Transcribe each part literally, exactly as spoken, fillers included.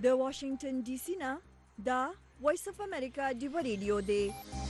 د واشنگټن ډي سي نه دا وایس اف امریکا ډیو ریډیو دی.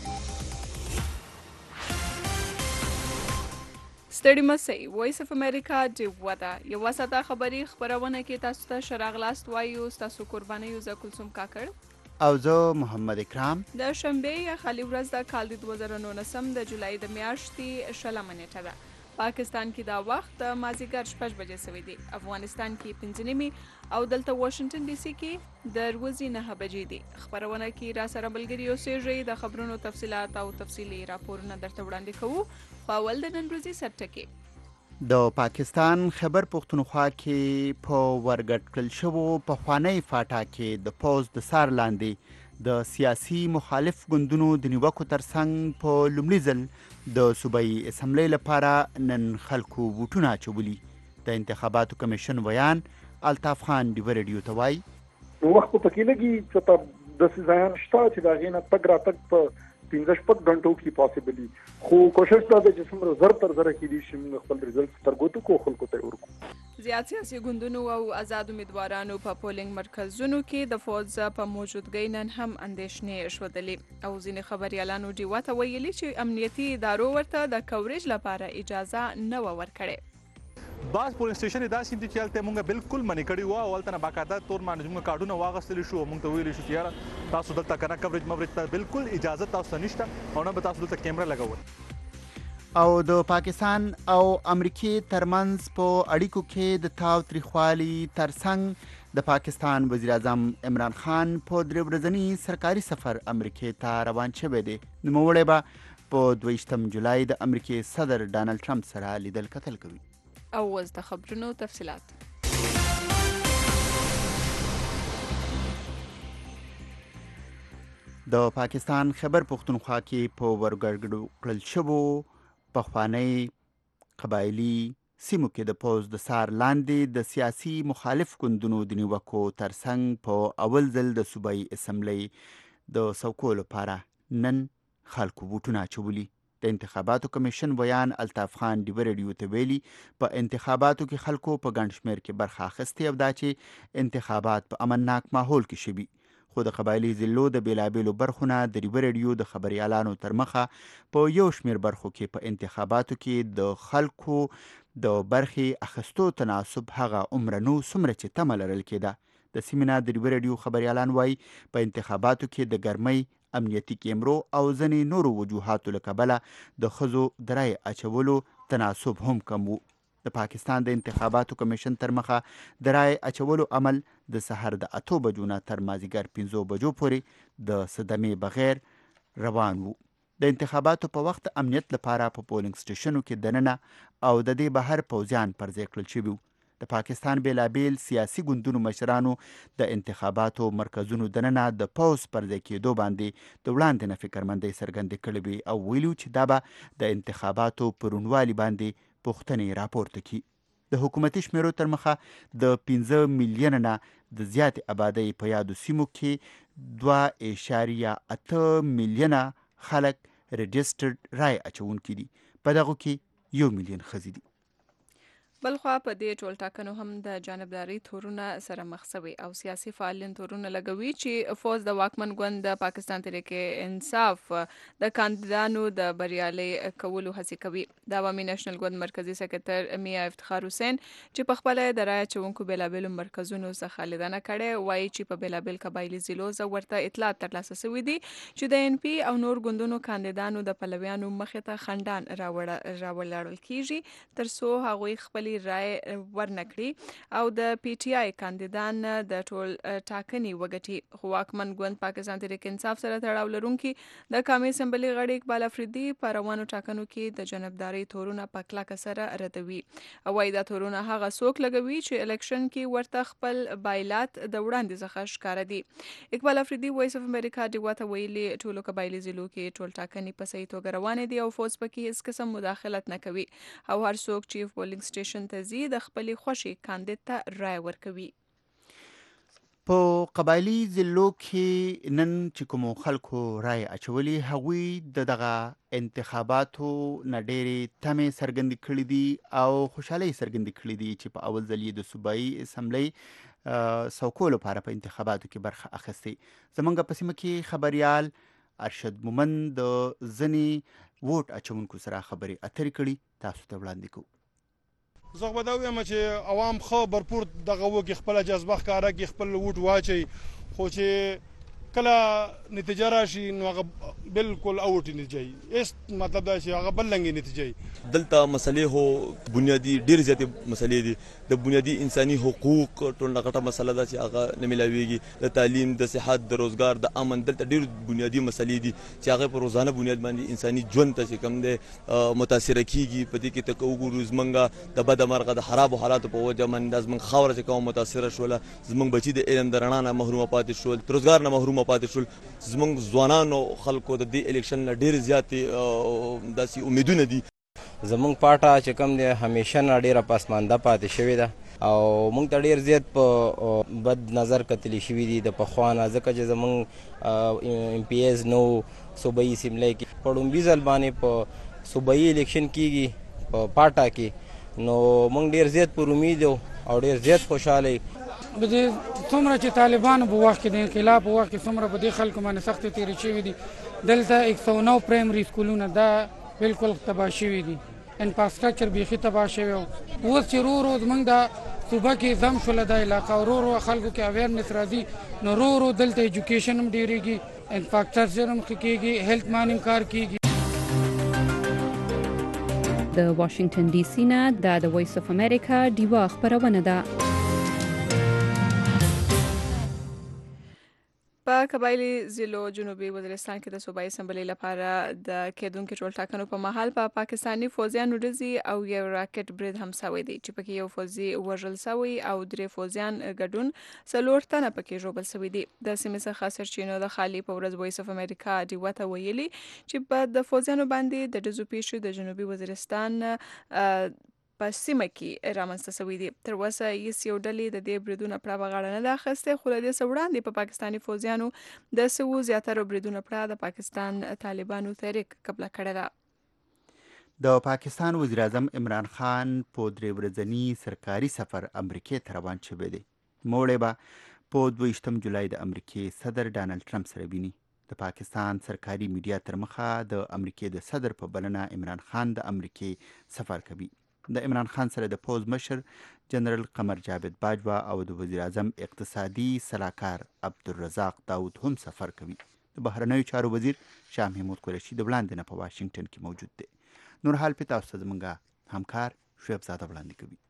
ستړي مسئ وایس اف امریکا ډیو ده یو ساده خبري خبرونه کې تاسو ته شراغلاست وایو. تاسو قرباني یو ز کلثوم کاکړ او زه محمد اکرام. د شنبه یا خالی ورځ د کال د دوه زره نولسم د جولای د میاشتې شلمه نیټه ده. پاکستان کې دا وخت د مازیګر شپږ بجې سوی دی. افغانستان کې پنځه نیمې او دلته واشنگټن ډي سي کې د ورځې نهه بجې دي. خبرونه کې را سره ملګري اوسېږئ. د خبرونو تفصیلات او تفصیلي راپورونه درته وړاندې کوو. په اول د نن ورځې سرټکي د پاکستان خیبر پښتونخوا کې په ورګډ کړل شوو پخوانی فاټا کې د پوز د سار لاندې د سیاسي مخالف ګوندونو د نیوکو ترڅنګ په لومړي ځل د صوبایي اسمبلۍ لپاره نن خلکو ووټونه اچولي. د انتخاباتو کمیشن ویان الطاف خان ډیو ریډیو ته وایي نو وخت په کې لګي چې په داسې ځایان شته چې د هغې نه تګ راتګ په پنځه شپږ غنټو کې پاسبل دي، خو کوشش دا ده چې څومره زر تر زره کېدی شي موږ خپل ریزلټ سترګو ته کو خلکو ته ورکړو. زیات سیاسي ګوندونو او آزاد امیدوارانو په پولینګ مرکزونو کې د فوج په موجودګۍ نن هم اندېښنې ښودلې او ځینې خبریالانو ډیوا ته ویلي چې امنیتي ادارو ورته د کوریج لپاره اجازه نه و ورکړې. باز پولیس سټیشن داسې دی چې هلته مونږ بالکل منې کړي وو او هلته نه باقاعده تور باندې مونږ کارډونه واغستلی شو او مونږ ته ویلی شو چې یاره تاسو دلته که نه کوریج موریج ته بالکل اجازه تاسو ته نشته او نه به تاسو دلته کیمره لګول. او د پاکستان او امریکې ترمنځ په اړیکو کې د تاو تریخوالي ترڅنګ د پاکستان وزیر اعظم عمران خان په درې ورځني سرکاري سفر امریکې ته روان شوی دی. نوموړی به په دویشتم جولای د امریکې صدر ډانلډ ټرمپ سره لیدل کتل کوي. او اوس د خبرونو تفصیلات. د پاکستان خیبر پښتونخوا کې په ورګډ کړل شوو پخوانی قبایلي سیمو کې د پوز د سار لاندې د سیاسي مخالف ګوندونو د نیوکو ترڅنګ په اول ځل د صوبایي اسمبلۍ د څوکو لپاره نن خلکو ووټونه اچولي. د انتخاباتو کمیشن ویان الطاف خان ډیو ریډیو ته ویلي په انتخاباتو کې خلکو په ګڼ شمېر کې برخه اخیستې او دا چې انتخابات په امنناک ماحول کې شوي. خو د قبایلي ضلعو د بېلابېلو برخو نه د ډیو ریډیو د خبریالانو تر مخه په یو شمېر برخو کې په انتخاباتو کې د خلکو د برخې اخیستو تناسب هغه عمره نو څومره چې تمه لرل کېده. د سیمې نه د ډیو ریډیو خبریالان وایي په انتخاباتو کې د ګرمۍ امنیتي کیمرو او ځینې نورو وجوهاتو له کبله د ښځو د رایې اچولو تناسب هم کم و. د پاکستان د انتخاباتو کمیشن تر مخه د رایې اچولو عمل د سحر د اتو بجو نه تر مازدیګر پنځو بجو پورې د صدمې بغیر روان و. د انتخاباتو په وخت امنیت لپاره په پولینګ سټیشنو کې دننه او د دې بهر پوځیان پر ځای کړل شوي. د پاکستان بیلابیل سیاسي ګوندونو مشرانو د انتخاباتو مرکزونو دننه د پوز پر ځای کېدو باندې د وړاندې نه فکرمندۍ څرګندې کړې وې او ویلي چې دا به د انتخاباتو په روڼوالي باندې پوښتنې راپورته کړي. د حکومتي شمیرو تر مخه د پنځه میلیونه نه د زیاتې آبادۍ په یادو سیمو کې دوه اعشاریه اته میلیونه خلک رجسټرډ رای اچونکي دي. په دغو کې یو میلیون ښځې دي. بلخوا په دې ټول ټاکنو هم د جانبداري تورونه سره مخ شوي او سیاسي فعالین تورونه لګوي چې فوز د واکمن ګوند د پاکستان تحریک انصاف د کاندیدانو د بریالي کولو هڅې کوي. د عوامي نېشنل ګوند مرکزی سکرټر میا افتخار حسین چې په خپل د رای اچونکو بیلابیلو مرکزونو څخه لیدنه کړې وایي چې په بیلابیل قبایلي ضلعو زه ورته اطلاعات ترلاسه شوي دي چې د ان پی او نور ګوندونو کاندیدانو د پلویانو مخې ته خنډان راولاړول کیږي تر څو هغوی خپل رای ورنکړي او د پی ټی آی کاندیدان د ټول ټاکنې وګټي. خو واکمن ګوند پاکستان تحریک انصاف سره تړاو لرونکي د قومي اسمبلۍ غړي اقبال افریدي په روانو ټاکنو کې د جانبداري تورونه په کلکه سره ردوي او وايي دا تورونه هغه څوک لګوي چې الیکشن کې ورته خپل بایلات د وړاندې څخه ښکاره دي. اقبال افریدي وایس اف امریکا ډیوا ته ویلي ټولو قبایلي ضلعو کې ټول ټاکنې په صحیح توګه روانې دي او فوج پکې هیڅ قسم مداخلت نه کوي او هر څوک چې پولینګ سټیشن ته ځي د خپلې خوښې کاندید ته رای ورکوي. په قبایلي ضلعو کې نن چې کومو خلکو رای اچولي هغوی د دغه انتخاباتو نه ډېرې تمې څرګندې کړې دي او خوشحالۍ څرګندې کړې دي چې په اول ځل یې د صوبایي اسمبلۍ څوکو لپاره په انتخاباتو کې برخه اخیستې. زمونږ په سیمه کې خبریال ارشد مومند د ځینې ووټ اچونکو سره خبرې اترې کړي، تاسو ته وړاندې کوو. زه به دا ویم چې عوام ښه برپور دغه وکړي، خپله جذبه ښکاره کړي، خپل ووټ واچوي، خو چې کله نتیجه راشي نو هغه بالکل اوټ نتیجه ایس مطلب دا چې هغه بل لنګي نتیجه. دلته مسلې هو بنیادی ډیر زیاتې مسلې دي، د بنیادی انساني حقوق ټول غټه مسله ده چې هغه نه ملاويږي، د تعلیم، د صحت، د روزګار، د امن، دلته ډیر بنیادی مسلې دي چې هغه په روزانه بنیاد باندې انساني ژوند ته چې کم ده متاثر کیږي. په دې کې ته وګورو زمونږ د بد مرغه د خراب حالاتو په وجه باندې زمونږ خاوره چې کوم متاثر شول، زمونږ بچي د علم د رڼا نه محروم پاتې شول، د روزګار نه محروم پاتې شول، زمونږ ځوانانو خلکو د دې الیکشن نه ډېر زیاتې داسې امیدونه دي. زمونږ پاټه چې کوم دی همیشه نه ډېره پسمانده پاتې شوې ده او موږ ته ډېر زیات په بد نظر کتلی شوي دي د پخوا نه، ځکه چې زمونږ ایم پی ایز نو صوبایي اسمبلی کې په ړومبي ځل باندې په صوبایي الیکشن کېږي په پاټه کې، نو موږ ډېر زیات پر امید او ډېر زیات خوشحاله یو. د څومره چې طالبانو په وخت کې د انقلاب په وخت کې څومره په دې خلکو باندې سختې تېرې شوي دي، دلته یک سو نو پرایمري سکولونه دا بالکل تباه شوي دي، انفراسترکچر بیخي تباه شوی و. اوس چې رو رو زموږ دا صوبه کې زم شوله دا علاقه او رو رو خلکو کې اویرنس راځي، نو رو رو دلته ایجوکیشن هم ډېرېږي، انفراسترکچر هم ښه کېږي، هیلث مان هم کار کېږي. د واشنگټن ډي سي نه دا د وایس اف امریکا ډیوا خپرونه ده. په قبایلی ضلعو جنوبي وزیرستان کې د صوبایي اسمبلۍ لپاره د کېدونکو ټولټاکنو په مهال په پا پاکستاني فوجیانو ډزې او یو راکټ برید هم شوی دی چې پکې یو فوجي وژل شوی او درې فوجیان ګډون څلور تنه پکې ژوبل شوي دي. د سیمې څخه سرچینو د خالي په ورځ وایس اف امریکا ډیوا ته ویلي چې په د فوجیانو باندې د ډزو پیښو د جنوبي وزیرستان په سیمه کې رامنځته شوي دي. تر اوسه هیڅ یو ډلې د دې بریدونو پړه په غاړه نه ده اخیستې، خو له دې څه وړاندې په پاکستاني فوجیانو د سوو زیاترو بریدونو پړه د پاکستان طالبانو تحریک قبله کړې ده. د پاکستان وزیر اعظم عمران خان په درې ورځني سرکاري سفر امریکې ته روان شوی دی. موړی به په دویشتم جولای د امریکې صدر ډانلډ ټرمپ سره ویني. د پاکستان سرکاري میډیا تر مخه د امریکې د صدر په بلنه عمران خان د امریکې سفر کوي. د عمران خان سره د پوز مشر جنرال قمر جاوید باجوا او د وزیر اعظم اقتصادي سلاکار عبدالرزاق داود هم سفر کوي. د بهرنیو چارو وزیر شاه محمود قریشي د وړاندې نه په واشنگټن کې موجود دی. نور حال په تاسو زمونږ همکار شعیب زاده وړاندې کوي.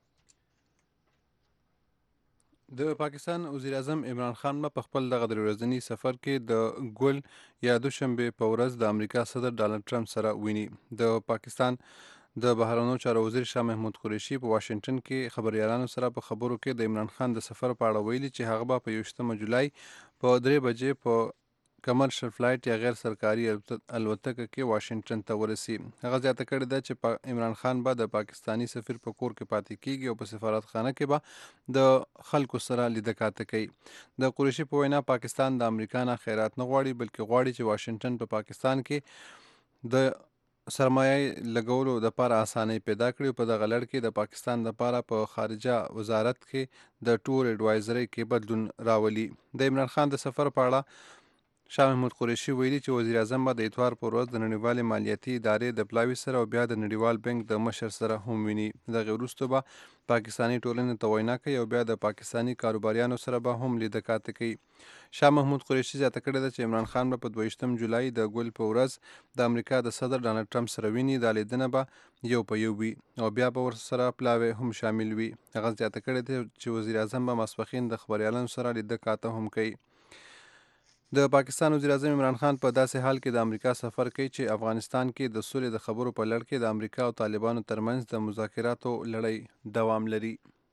د پاکستان وزیر اعظم عمران خان په خپل دغه درې ورځني سفر کې د ګل یا دوشنبه په ورځ د امریکا صدر ډانلډ ټرمپ سره ویني. د پاکستان د بهرنیو چارو وزیر شاه محمود قریشي په واشنگټن کې خبريالانو سره په خبرو کې د عمران خان د سفر په اړه ویلي چې هغه به په یوشتمه جولای په درې بجې په کمرشل فلایټ یا غیر سرکاري الوتکه کې واشنگټن ته ورسي. هغه زیاته کړې ده چې عمران خان به د پاکستاني سفیر په کور کې پاتې کیږي او په سفارتخانه کې به د خلکو سره لیدکاته کوي. د قریشي په وینا پاکستان د امریکا نه خیرات نه غواړي، بلکې غواړي چې واشنگټن په پاکستان کې د سرمایه لګولو د لپاره اسانۍ پیدا کړي. په دغه لړ کې د پاکستان لپاره په خارجه وزارت کې د ټور اډوایزرۍ کې بدلون راولي. د عمران خان د سفر په اړه شاه محمود قریشي ویلي چې وزیر اعظم به د اتوار پر ورځ د نړیوالې مالیاتي ادارې د پلاوي سره او بیا د نړیوال بانک د مشر سره هم ویني. دغه وروسته به پاکستاني ټولنې ته وینا کوي او بیا د پاکستاني کاروباریانو سره به هم لیدکاته کوي. شاه محمود قریشي زیاته کړې ده چې عمران خان به په دویشتم جولای د ګل په ورځ د امریکا د صدر ډانلډ ټرمپ سره ویني. دا لیدنه به یو په یو وي او بیا به ورسره پلاوی هم شامل وي. هغه زیاته کړې ده چې وزیر اعظم به ماسپښین د خبريالانو سره لیدکاته هم کوي. د پاکستان وزیر اعظم عمران خان په داسې حال کې د امریکا سفر کوي چې افغانستان کې د سولې د خبرو په لړ کې د امریکا او طالبانو ترمنځ د مذاکراتو لړۍ دوام لري.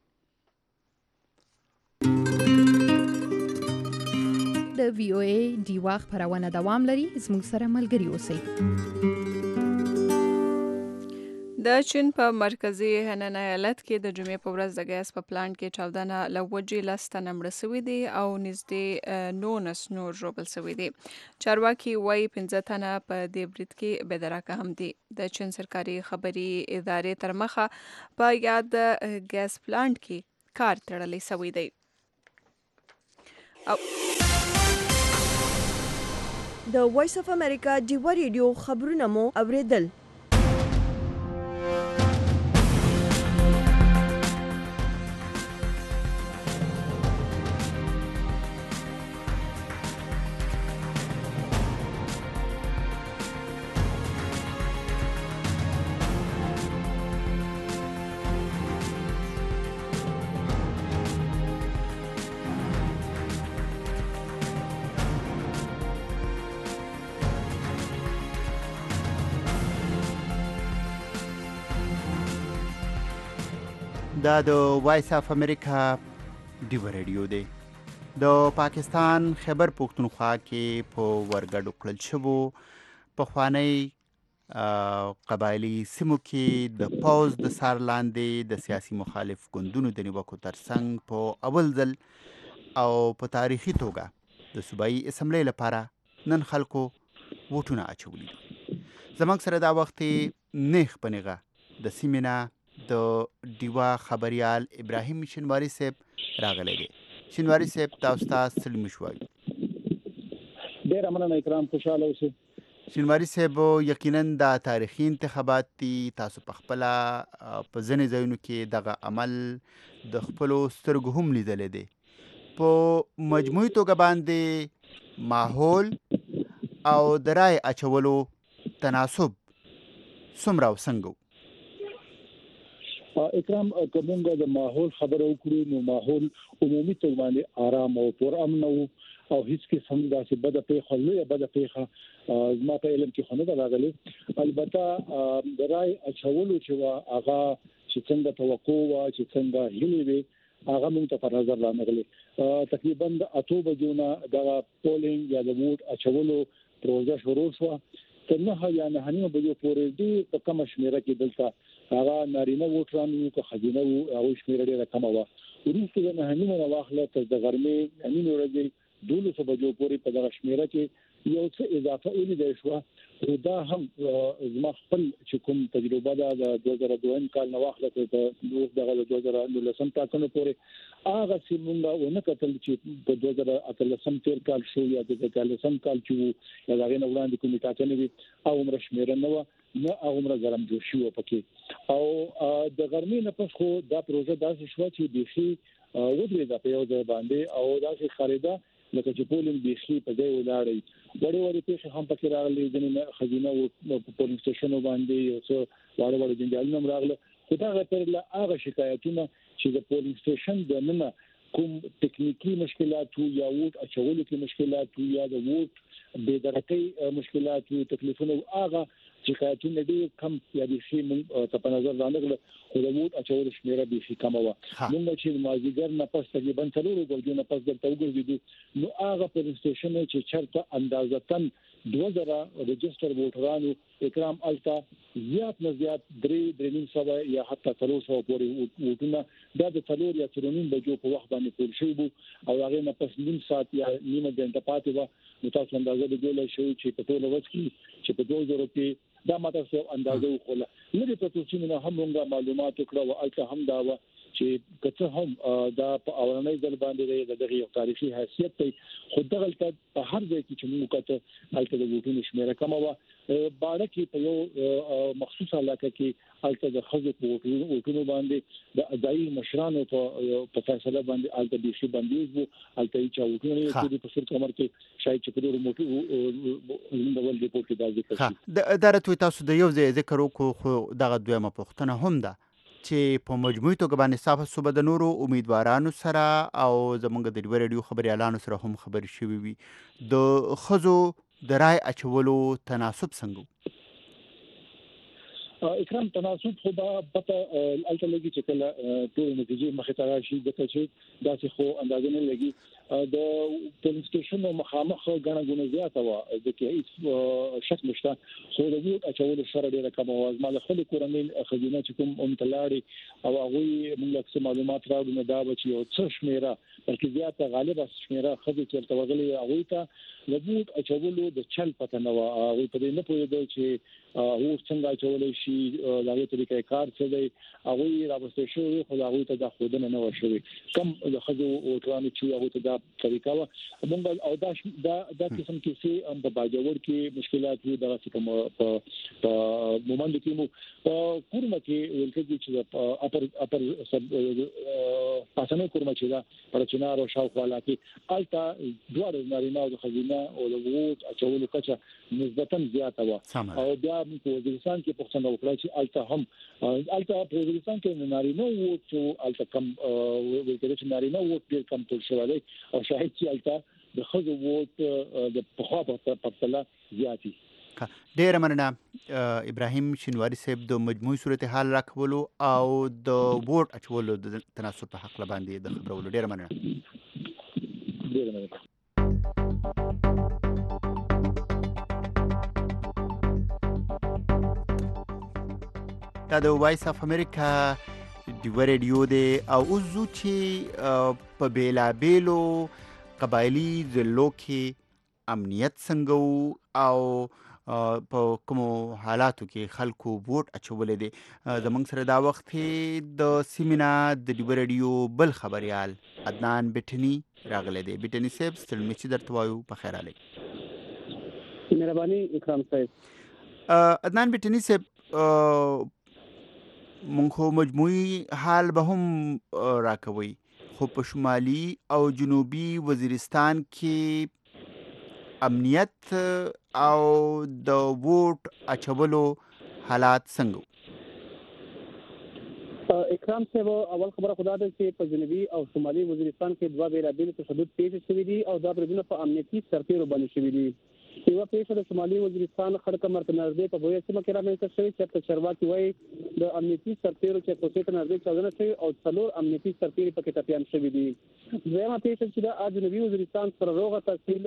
د وی او ای ډیوا خپرونه دوام لري. زموږ سره ملګري اوسئ. د چین په مرکزی هنن ایالت کې د جمعې په ورځ د ګیس په پلانټ کې چاودنه له وجې لس تنه مړه شوي دي او نږدې نولس نور ژوبل شوي دي. چارواکي وایي پنځه تنه په دې برید کې بېدرکه هم دي. د چین سرکاري خبري ادارې تر مخه په یاد ګیس پلانټ کې کار تړلی شوی دی. او د وایس اف امریکا ډیوا ریډیو خبرونه مو اوریدل. دا د وایس اف امریکا ډیوا ریډیو دی. د پاکستان خیبر پختونخوا کې په ورګډو کړل شوو پخوانی قبایلی سیمو کې د پوز د سار لاندې د سیاسي مخالف ګوندونو د نیوکو ترڅنګ په اول ځل او په تاریخي توګه د صوبایي اسمبلی لپاره نن خلکو ووټونه اچولي. زموږ سره دا وخت نیغ په نیغه د سیمې نه د ډیوا خبریال ابراهیم شینواری صاحب راغلی دی. شینواری صاحب تاسو ته سلام شوایو. ډیر مننه اکرام، خوشاله اوسئ. شینواری صاحب یقینا د تاریخي انتخابات دي، تاسو په خپل په ځینې ځایونو کې دغه عمل د خپلو سترګو هم لیدلی دی. په مجموعي توګه باندې ماحول او د رای اچولو تناسب څومره او څنګه؟ اکرام، کومه د ماحول خبره وکړو نو ماحول عمومي توګه باندې آرام او پر امن او هیڅ کې سم داسې بده پیښه لویه بده پیښه ما په علم کې خونه راغلي. البته د رای اچولو چې هغه چې څنګه توقع وا چې څنګه هیلې وي هغه موږ ته په نظر راغلي. تقریبا د اته بجو نه د پولینګ یا د ووټ اچولو پروژه شروع شو. تر نه یا نه نیمه بجو پورې دی په کوم شمیره کې دلته هغه نارینه ووټران یو که خځینه وو او شمیره ډیره کمه وه. وروسته د نه نیمه نه واخله تر د غرمې نیمه ورځې دولسو بجو پورې په دغه شمیره کې یو څه اضافه ولیدل شوه. دا هم زما خپل چې کوم تجربه ده د دوه زره دوه کال نه واخله تر دغه دوه زره نولسم ټاکنو پورې هغه چې موږ ونه کتل چې په دوه زره اتلسم تیر کال شو یا د اتلسم کال چې وو یا هغه نه وړاندې کومې ټاکنې وي او عمر شمیره نه وه نه هغومره ګرم جوړ شوي پکې. او د غرمې نه پس خو دا پروژه داسې شوه چې بیخي ودرېده په یو ځای باندې او داسې ښکارېده لکه چې پولینګ بیخي په ځای ولاړی. وړې وړې پیښې هم پکې راغلي، ځینې خزینه په پولینګ سټیشنو باندې یو څه واړه واړه جنجالونه هم راغله. خو دغه پرله هغه شکایتونه چې د پولینګ سټیشن دننه کوم تکنیکی مشکلات وو یا ووټ اچولو کې مشکلات وو یا د ووټ بې درکۍ مشکلات وو تکلیفونه هغه شکایتونه ډېر کم یا بیخي موږ ته په نظر رانغله. خو د ووټ اچولو شمیره بیخي کمه وه. موږ چې مازدیګر نه پس تقریبا څلورو بجو نه پس دلته وګرځېدو نو هغه پولینګ سټیشن چې چېرته اندازتاً دوه زره رجسټر ووټرانو اکرام هلته زیات نه زیات درې درې نیم سوه یا حتی څلور سوه پورې ووټونه دا د څلور یا څلور نیم بجو په وخت باندې ټول شوي وو او هغې نه پس نیم ساعت یا نیمه ګنټه پاتې وه. نو تاسو اندازه لیدلی شئ چې په ټوله ورځ کې چې په دوه زرو کې دا ما تاسو اندازه وښوله. لرې پرتو سیمې نه هم موږ معلومات وکړه او هلته هم دا وه چې که څه هم دا په اولنۍ ځل باندې د دغه یو تاریخي حیثیت دی. خو دغلته په هر ځای کې چې موږ وکتل هلته د ووټونو شمېره کمه وه. باڼه کې په یو مخصوصه علاقه کې هلته د ښځو په ووټونو باندې د ځایي مشرانو په فیصله باندې هلته بیخي بندیز وو. هلته هېچا ووټونه نه ورکړي. په سور کمر کې شاید چې په ډېرو ډول ریپورټ کې دا ذکر شي. دا راته تاسو د یو ځای ذکر وکړو خو دغه دویمه پوښتنه هم ده چې په مجموعي توګه باندې ستاسو صوبه د نورو امیدوارانو سره او زموږ د ډیوا ریډیو خبریالانو سره هم خبرې شوې وي. د ښځو د رای اچولو تناسب څنګه؟ اکرام، تناسب خو به پته هلته لګي چې کله ټولې نتیجې مخې ته راشي ځکه چې داسې خو اندازه نه لګي. د پولینګ سټیشنو مخامخ ګڼه ګوڼه زیاته وه ځکه هېڅ شک نشته. خو د ووټ اچولو شره ډېره کمه وه. زما د خپلې کورنۍ ښځینه چې کوم همته لاړې او هغوی موږ له څه معلومات راوړو نو دا به چې یو څه شمېره بلکې زیاته غالبه شمېره ښځې چېرته وغلې هغوی ته د ووټ اچولو د چل پته نه وه. هغوی په دې نه پوهېدل چې او څنګه چولې شي دغه طریقې کار څه دی هغه راوستي شو خو هغه ته د خودنه نه وشوي کم د خځو او ټرانو چې هغه ته د طریقه و موږ او دا دا د قسم کې سي هم په باجوړ کې مشکلات وي دغه څه کوم په په مومند کې مو کورمه کې ولکه چې اپر اپر پاسنه کورمه چې دا پر چنار او شاوخوا کې التا دوه نارینه او خزینه او د ووټ اچولو کچه نسبتا زیاته و او بیا په وزیرستان کې پښتنه وکړه چې التا هم التا په وزیرستان کې نارینه ووټ التا کم ولکه چې نارینه ووټ ډیر کم تل شوی دی او شاهد چې التا د خزو ووټ د پخوا په پرتله زیاتی. ډیره مننه ابراهیم شینواری صاحب د مجموعي صورتحال راکولو او د ووټ اچولو د تناسب په حق باندې د خبرولو. ډیره مننه. ډیره مننه. دا د وایس اف امریکا ډیو ریډیو دی او اوس چې په بیلابیلو قبایلي ضلعو کې امنیت څنګه او په کومو حالاتو کې خلکو ووټ اچولې دي زموږ سره دا وخت د سیمینا د ډیو ریډیو بل خبريال عدنان بټنی راغلی دی. بټنی صاحب ستړي چې درته وایو په خیر علي. مهرباني اکرام صاحب. عدنان بټنی صاحب مونږ خو مجموعي حال به هم راکوي خو په شمالي او جنوبي وزیرستان کې امنیت او د ووټ اچولو حالات څنګه؟ اکرام صاحب اول خبره خدا ده چې په جنوبي او شمالي وزیرستان کې دوه بیلابیل تشدد پیښ شوي دي او دا بریدونه په امنیتي سرتیرو باندې شوي دي. یوه پیښه د شمالي وزیرستان خړکمر ته نږدې په بویا سیمه کې رامنځته شوې چې په چرواکي وایي د امنیتي سرتیرو چې کوڅې ته نږدې چاودنه شوې او څلور امنیتي سرتیري پکې ټپیان شوي دي. دویمه پیښه چې د جنوبي وزیرستان سره روغه تحصیل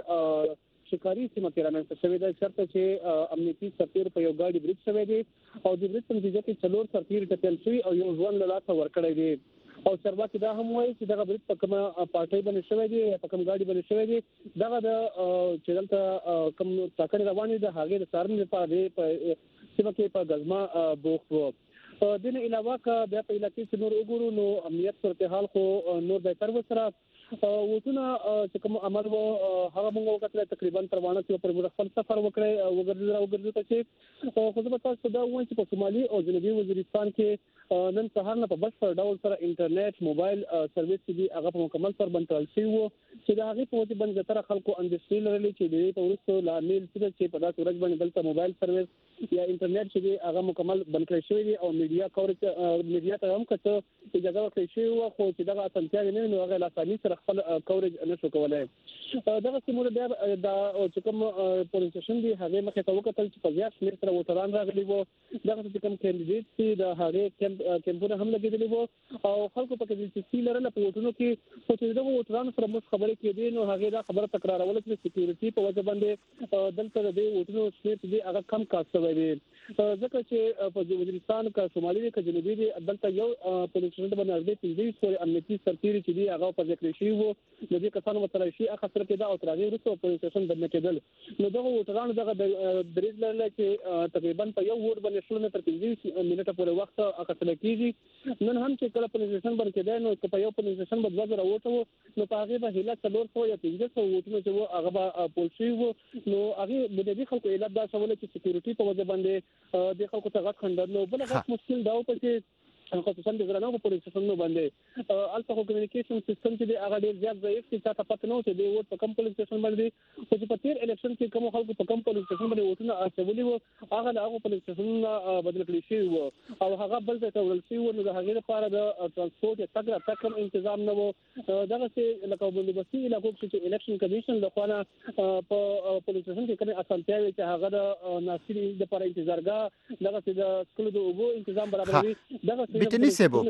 شکاری سیمه کې رامنځته شوې ده چېرته چې امنیتي سرتیرو په یو ګاډي برید شوی دی او د برید په نتیجه کې څلور سرتیري ټپیان شوي او یو ژوند له لاسه ورکړی دی. او چرواکي دا هم وایي چې دغه برید په کومه پارټۍ باندې شوی دی په کوم ګاډي باندې شوی دی دغه د چې دلته کوم ټاکنې روانې ده هغې د څارنې لپاره دی په سیمه کې په ګزما بوخت و. دین علاوه که بیا په علاقې کې نور وګورو نو امنیت صورتحال خو نور بهتر وسره وټونه چې کوم عمل و هغه موږ وکړل تقریبا پروانه چې پر موږ خپل سفر وکړي او وګرځي او وګرځي ته چې خو زه به تاسو دا وایم چې په شمالي او جنوبي وزیرستان کې نن سهار نه په بشپړ ډول سره انټرنیټ موبایل سرویس دی هغه په مکمل تور باندې تړل شوی و چې دا هغه په وجه باندې تر خلکو اندېښنې لرلې چې د پولیسو لامل چې په داسې ورځ باندې دلته موبایل سرویس یا انټرنیټ چې هغه مکمل بند کړی شوی دی او میډیا کوریج میډیا ته هم کته اجازه ورکړي شوی و خو چې دغه اسانتیا نه نو هغه لاساني سره خپل کوریج نشو کولای. دغه سیمه بیا دا چې کوم پولیس سټیشن دی هغه مخه ته وکتل چې په زیات شمېر سره وټران راغلي وو دغه چې کوم کینډیډیټ چې د هغه کیمپونه هم لګیدلي وو او خلکو په کې چې سی لرله په وټونو کې خو چې دغه وټران سره مخ خبرې کېدې نو هغه دا خبره تکرارول چې سکیورټي په وجه باندې دلته د وټونو شمېر دی هغه کم کاستوي دی ځکه چې په وزیرستان کا شمالي کا جنوبي دی دلته یو پولیس سټیشن باندې د پنځه سو امنیتي سرتیري چې دی هغه په ذکر شي وو د دې کسانو متره شي اخر کې دا او ترغه ورسو پولیس سټیشن باندې کېدل نو دغه وټران دغه دریز لرله چې تقریبا په یو ووټ باندې شل متر پنځه منټه پورې وخت اخر کېږي. نن هم چې کله پولیس سټیشن باندې کېدل نو په یو پولیس سټیشن باندې وځره وټو نو په هغه به هله څلور سو یا پنځه سو وټونه چې هغه به پولیسي وو نو هغه د دې خلکو علت دا شول چې سکیورټي په وجه باندې د خلکو ته غټ خندل نو بل غټ مشکل دا و چې خصوصا د غرانو په پولیس سټیشن باندې الته کمیونیکیشن سیستم چې هغه ډیر زیات ضعیف چې تاسو پته نو چې د ووټ په کوم پولیس سټیشن باندې او چې په تیر الیکشن کې کوم خلکو په کوم پولیس سټیشن باندې ووټونه اچولي وو هغه د هغه پولیس سټیشن بدل کړی شوی وو او هغه بل ځای ته ورل شوی وو نو د هغې لپاره د ترانسپورت یا تګ راتګ کوم تنظیم نه وو دغه چې لکه بندوبستي علاقو کې چې الیکشن کمیشن لخوا په پولیس سټیشن کې کومه اسانتیاوې چې هغه د ناصري لپاره انتظارګاه دغه چې د سکلو د اوبو تنظیم برابروي دغه بټنی سیبو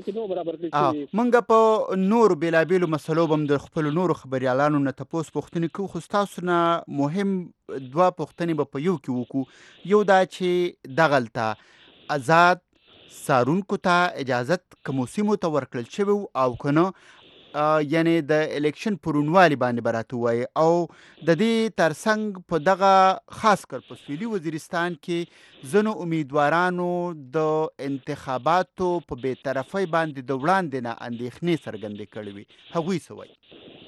منګه په نور بیلابیلو مسلو بم د خپل نور خبريالانو نه تاسو پوښتنه کو خو تاسو نه مهم دوا پوښتنه به په یو کې وکړو یو دا چې دغلطه آزاد سارونکو ته اجازت کومو سیمو ته ورکړل شوی او کنه یعنی د الیکشن پرونوالي باندې به راته ووایي او د دې ترڅنګ په دغه خاص کر په سویلي وزیرستان کې ځینو امیدوارانو د انتخاباتو په بېطرفۍ باندې د وړاندې نه اندېښنې څرګندې کړې وي، هغوی څه وایي؟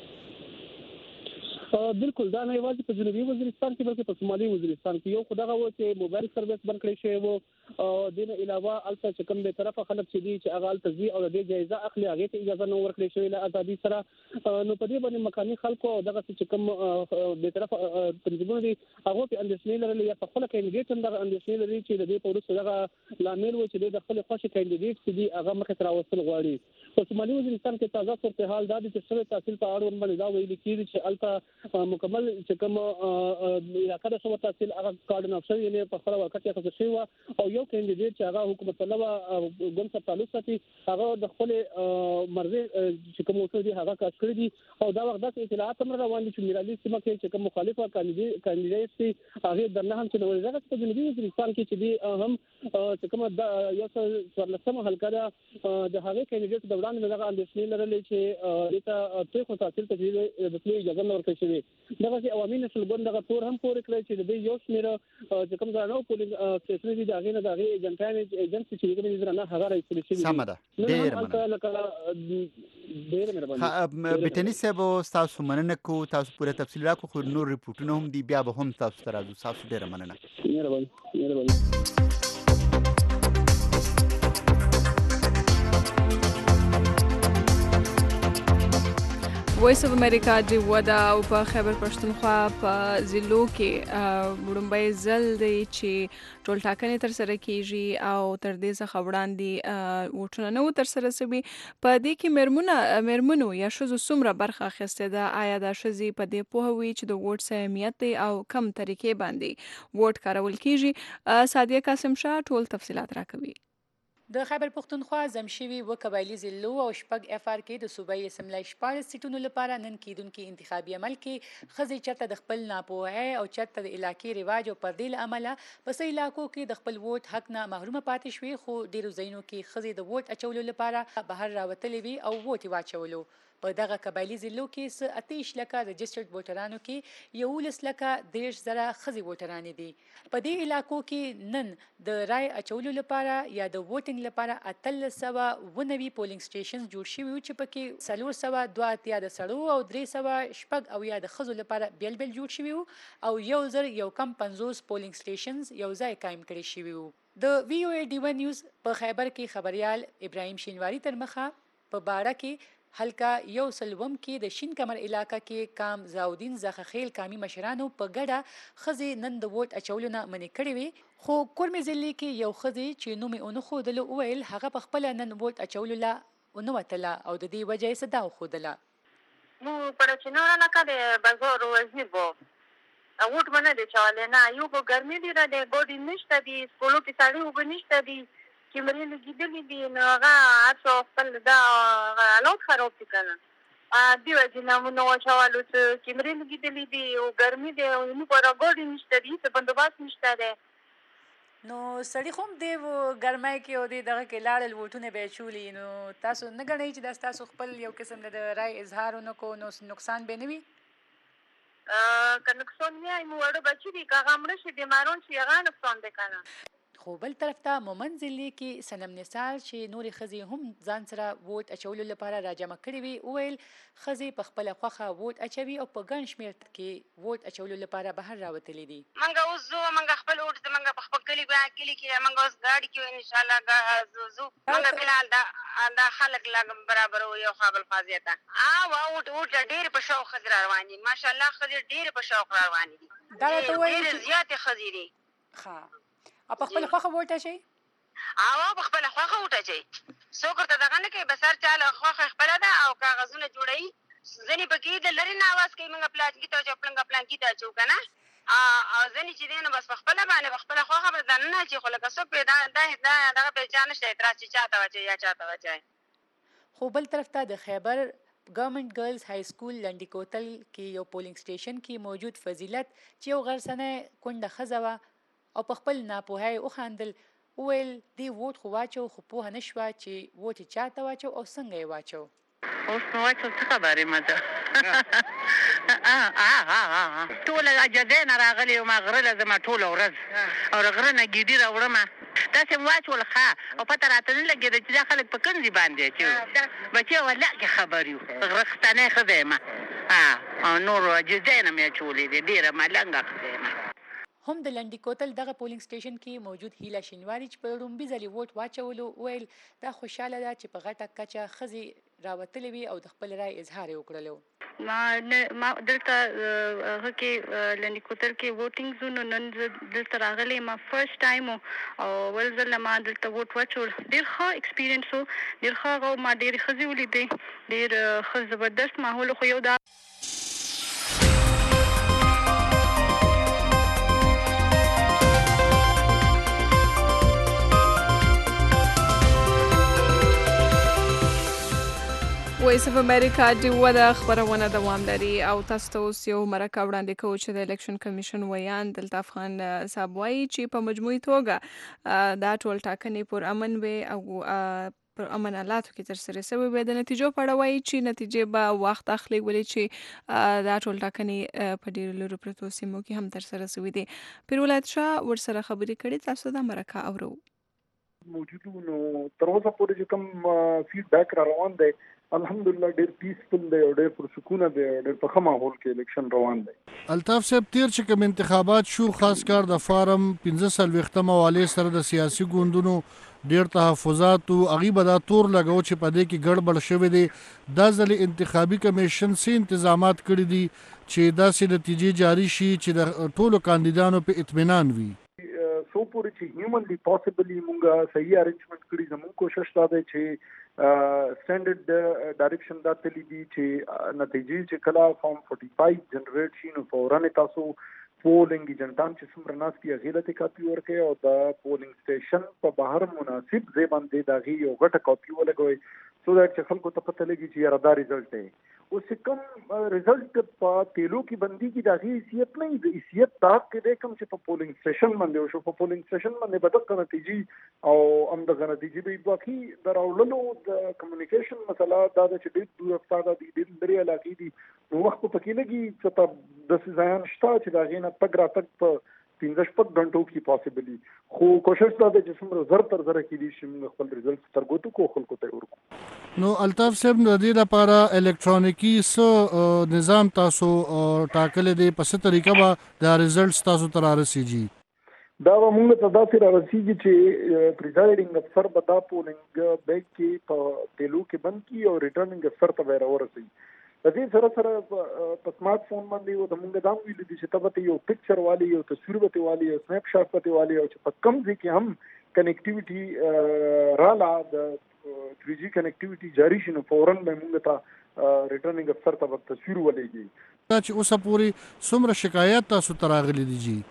بالکل دا نه یوازې په جنوبي وزیرستان کې بلکې په شمالي وزیرستان کې یو خو دغه و چې موبایل سروس بند کړی شوی و او دې نه علاوه هلته چې کوم بې طرفه خلک چې دي چې هغه هلته ځي او د دې جایزه اخلي هغې ته اجازه نه ورکړې شوې له ازادي سره. نو په دې باندې مقامي خلکو او دغسې چې کوم بې طرفه تنظیمونه دي هغو پرې اندېښنې لرلې یا په خپله کینډیډیټ هم دغه اندېښنې لري چې د دې په وروسته دغه لامل و چې دوی د خپلې خوښې کینډیډیټ چې دي هغه مخې ته راوستل غواړي. په شمالي وزیرستان کې تازه صورتحال دا دی چې شوی تحصیل په اړوند باندې دا ویل کېږي چې هلته مکمل چې کوم علاقه د شوی تحصیل هغه کارډن اف شوی یعنې په خپله ورکټ یې اخیستل شوې وه او یو کینډیډیټ چې هغه حکومت طلبه ګوند سره تعلق ساتي هغه د خپلې مرضۍ چې کوم اصول دي هغه کاش کړي دي او دا وخت داسې اطلاعات هم روان دي چې میرالي سیمه کې چې کوم مخالفه کاندیډیټ دي هغې درنه هم چې نو دغه په جنوبي وزیرستان کې چې دي هم چې کومه یو سل څوارلسمه حلقه ده د هغې کاندیډیټ د وړاندې دغه اندېښنې لرلې چې دې ته پرېښو تحصیل ته د تلو اجازه نه ورکړل شوې. دغسې عوامي نسل ګوند دغه تور هم پورې کړی چې د دې یو شمېره چې کوم درانه پولینګ سټیشنونه دي د هغې نه د هغې ایجنټان ایجنټ چې دي کومې درانه هغه راایستل شوي دي. سمه ده، ډېره مننه. ډېره مهرباني. بټني صاحب ستاسو مننه کوو، تاسو پوره تفصیل راکړو خو نور ریپورټونه هم دي بیا به هم تاسو ته راځو. تاسو ډېره مننه. مهرباني مهرباني. وایس اف امریکا د ودا او په خیبر پښتونخوا په ضلعو کې وړومبی ځل دی چې ټولټاکنې ترسره کیږي او تر دې څخه وړاندې ووټونه نه وو ترسره شوي. په دې کې میرمنو میرمنو یا ښځو څومره برخه اخیستې ده؟ آیا دا ښځې په دې پوهه وي چې د ووټ څه اهمیت دی او کم طریقې باندې ووټ کارول کیږي؟ سادیه قاسم شاه ټول تفصیلات راکوي. د خیبر پښتونخوا زمشوي و قبایلي ضلعو او شپږ اف ار کې د صوبایي اسمبلی شپاړس سیټونو لپاره نن کیدونکي انتخابي عمل کې ښځې چېرته د خپل ناپوهۍ او چېرته د علاقې رواج او پردې له امله په څه علاقو کې د خپل ووټ حق نه محرومه پاتې شوې، خو ډېرو ځایونو کې ښځې د ووټ اچولو لپاره بهر راوتلې وي او ووټ یې واچولو. په دغه قبایلي ضلعو کې څه اتهیش لکه رجسټرډ ووټرانو کې یولس لکه دېرش زره ښځې ووټرانې دي. په دې علاقو کې نن د رای اچولو لپاره یا د ووټینګ لپاره اتلس سوه اوه نوي پولینګ سټیشنز جوړ شوي وو چې پکې څلور سوه دوه اتیا د سړو او درې سوه شپږ اویا د ښځو لپاره بیل بیل جوړ شوي وو او یو زر یو کم پنځوس پولینګ سټیشنز یو ځای قایم کړي شوي وو. د وی او ای ډیوه نیوز په خیبر کې خبریال ابراهیم شینواری تر مخه په باړه کې حلقه یو سلوم کې د شین کمر علاقه کې کام زاودین زخخیل کامی مشرانو په ګډه ښځې نن د ووټ اچولو نه منې کړې وي، خو کورمې ضلع کې یو ښځې چې نوم یې ونه ښودلو وویل هغه په خپله نن ووټ اچولو لا ونه وتله او د دې وجه یې څه دا وښودله. مو پرچینو لکه د بازار وزنی بو ووټ باندې د چاله نه یو په ګرمي دی را د ګوډی نشته دی سکولو کې سړی وګ نشته دی کیمرې لګېدلې دي نو هغه هڅه خپل دا حالات خراب دي که نه دې وجې نه مو نه واچولو چې کیمرې لګېدلې دي او ګرمي دی او موږ راګوډې نشته دي څه بندوبست نشته دی. نو سړي خو هم دې ګرمۍ کې او دې دغه کې لاړل ووټونه به یې چولي، نو تاسو نه ګڼئ چې دا ستاسو خپل یو قسم د رای اظهار ونه کو نو نقصان به نه وي؟ که نقصان نه وي مو وړه بچي دي که هغه مړه شي بیماران شي هغه نقصان دی که نه. خو بل طرف ته مومند ضلع کې صنم نثار چې نورې ښځې هم ځان سره ووټ اچولو لپاره راجمع کړي وي وویل ښځې په خپله خوښه ووټ اچوي او په ګڼ شمېر کې ووټ اچولو لپاره بهر راوتلي دي. موږ اوس ځو موږ خپل ووټ زموږ په خپل کلي کلي کې موږ اوس ګاډي کې انشاءالله ځو موږ فلحال دا خلک لږ برابرو یو خوا بل خوا زیاته ووټ ووټ ډېرې په شوق ښځې را روانې دي ماشاءالله ښځې ډېرې په شوق را روانې دي ډېرې زیاتې ښځې دي. ښه او په خپله خوښه ووټ اچوئ؟ او په خپله خوښه ووټ اچوئ څوک ورته دغه نه کوي بس هر چا له خوښه خپله ده او کاغذونه جوړوي ځینې پکې د لرې نه اواز کوي موږ پلانکي ته اچو پلنګه پلانکي ته اچو که نه او ځینې چې دی نو بس په خپله باندې په خپله خوښه به دننه اچوي خو لکه څوک پرې دغه پرې چا نشته اعتراض چې چا ته واچوي یا چا ته واچوي. خو بل طرف ته د خیبر ګورنمنټ ګرلز های سکول لنډي کوتل کې یو پولینګ سټیشن کې موجود فضیلت چې یو غرسنۍ کونډه ښځه وه او په خپل ناپوهۍ وخندل وویل دې ووټ خو واچو خو پوهه نه شوه چې ووټ یې چا ته واچو او څنګه یې واچو. اوس نو واچو څه خبرې مده ټوله اجازه نه راغلې وم غره له زما ټوله ورځ او غره نه ګیډي راوړم داسې مې واچول ښه او پته راته نه لګېده چې دا خلک په کوم ځای باندې اچوي بچي والله کې خبر یو غره ښتنی ښځه یم او نور اجازه نه مې اچولې دي ډېره ملنګه ښځه یم. هم د لنډي کوتل دغه پولینګ سټیشن کې موجود هیله شینواري چې په لومبي ځلې ووټ واچولو ویل دا خوشحاله ده چې په غټه کچه ښځې راوتلې وي او د خپل رای اظهار یې وکړلو. ما ما دلته هغه کې لنډي کوتل کې ووټینګ زو نو نن دلته راغلی ما فرست ټایم او ول ځل ما دلته ووټ واچول ډېر ښه ایکسپیرینس و ډېر ښه هغه ما ډېرې ښځې ولیدې ډېر ښه زبردست ماحول خو یو دا وایس اف امریکا ډیوه د خبرونه دوام لري او تاسو ته اوس یو مرکه وړاندې کوو چې د الیکشن کمیشن ویان دلته افغان صاحب وایي چې په مجموعي توګه دا ټول ټاکنې پر امن وي او پر امن حالاتو کې ترسره شوې وي. د نتیجو په اړه وایي چې نتیجې به وخت اخلي ولې چې دا ټول ټاکنې په ډېرو لرو پرتو سیمو کې هم ترسره شوې دي. پیرولایت شاه ورسره خبرې کړي تاسو دا مرکه اورو. موجودو نو تر اوسه پورې چې کوم فیډبیک را روان دی الحمدلله ډېر پیسفل دی او ډېر پرسکونه دی او ډېر په ښه ماحول کې الیکشن روان دی. الطاف صاحب تیر چې کوم انتخابات شو خاص کار د فارم پنځه څلوېښتم حوالې سره د سیاسي ګوندونو ډېر تحفظات او هغې به دا تور لګو چې په دې کې ګډوډ شوی دی. دا ځلې انتخابي کمیشن څه انتظامات کړي دي چې داسې نتیجې جاري شي چې د ټولو کاندیدانو په اطمینان وي؟ سو پورې چې هیومنلی پاسبلی مونږه صحیح ارینجمنټ کړي زموږ کوشش دا دی چې سټانډرډ ډایرکشن دا تللی دي چې نتیجې چې کله فارم فورټي فایو جنریټ شي نو فوراً تاسو پولینګ ایجنټان چې څومره ناست دي هغې ته کاپي ورکړئ او د پولینګ سټیشن په بهر مناسب ځای باندې د هغې یو غټه کاپي ولګوئ سو دیټ چې خلکو ته پته لګي چې یاره دا رزلټ دی. اوس چې کوم رزلټ په تیلو کې بندېږي د هغې حیثیت نه وي د حیثیت دا حق کې دی کوم چې په پولینګ سټیشن باندې وشو په پولینګ سټیشن باندې به دغه نتیجې او همدغه نتیجې به باقي د راوړلو د کمیونیکیشن مسله دا ده چې ډېر دور افتاده دي ډېر لرې علاقې دي نو وخت په پکې لګي چې په داسې ځایان شته چې د هغې نه تګ راتګ په پنځه شپږ غنټو کې پاسبلی خو کوشش دا دی چې څومره زر تر زره کېدي شي موږ خپل ریزلټ سترګو ته کو خلکو ته ورکو. نو الطاف صاحب د دې لپاره الکترونیکي څه نظام تاسو ټاکلی دی په څه طریقه به دا ریزلټس تاسو ته رارسیږي؟ دا به موږ ته داسې رارسیږي چې پریزایډینګ افسر به دا پولینګ بیګ کې په تیلو کې بند کړي او ریټرنینګ افسر ته به یې راورسوي. د دې سره سره په سمارټ فون باندې او د موږ دا هم ویلي دي چې ته به یو پکچر والی یو تصویر به تې والی یو سنیپ شاټ به تې والی او چې په کوم ځای کې هم کنیکټیویټي راله د تھری جی کنیکټیویټي جاري شي نو فوراً به موږ ته ریټرنینګ افسر ته به تصویر ولېږي. دا چې اوسه پورې څومره شکایات تاسو ته راغلي دي جی؟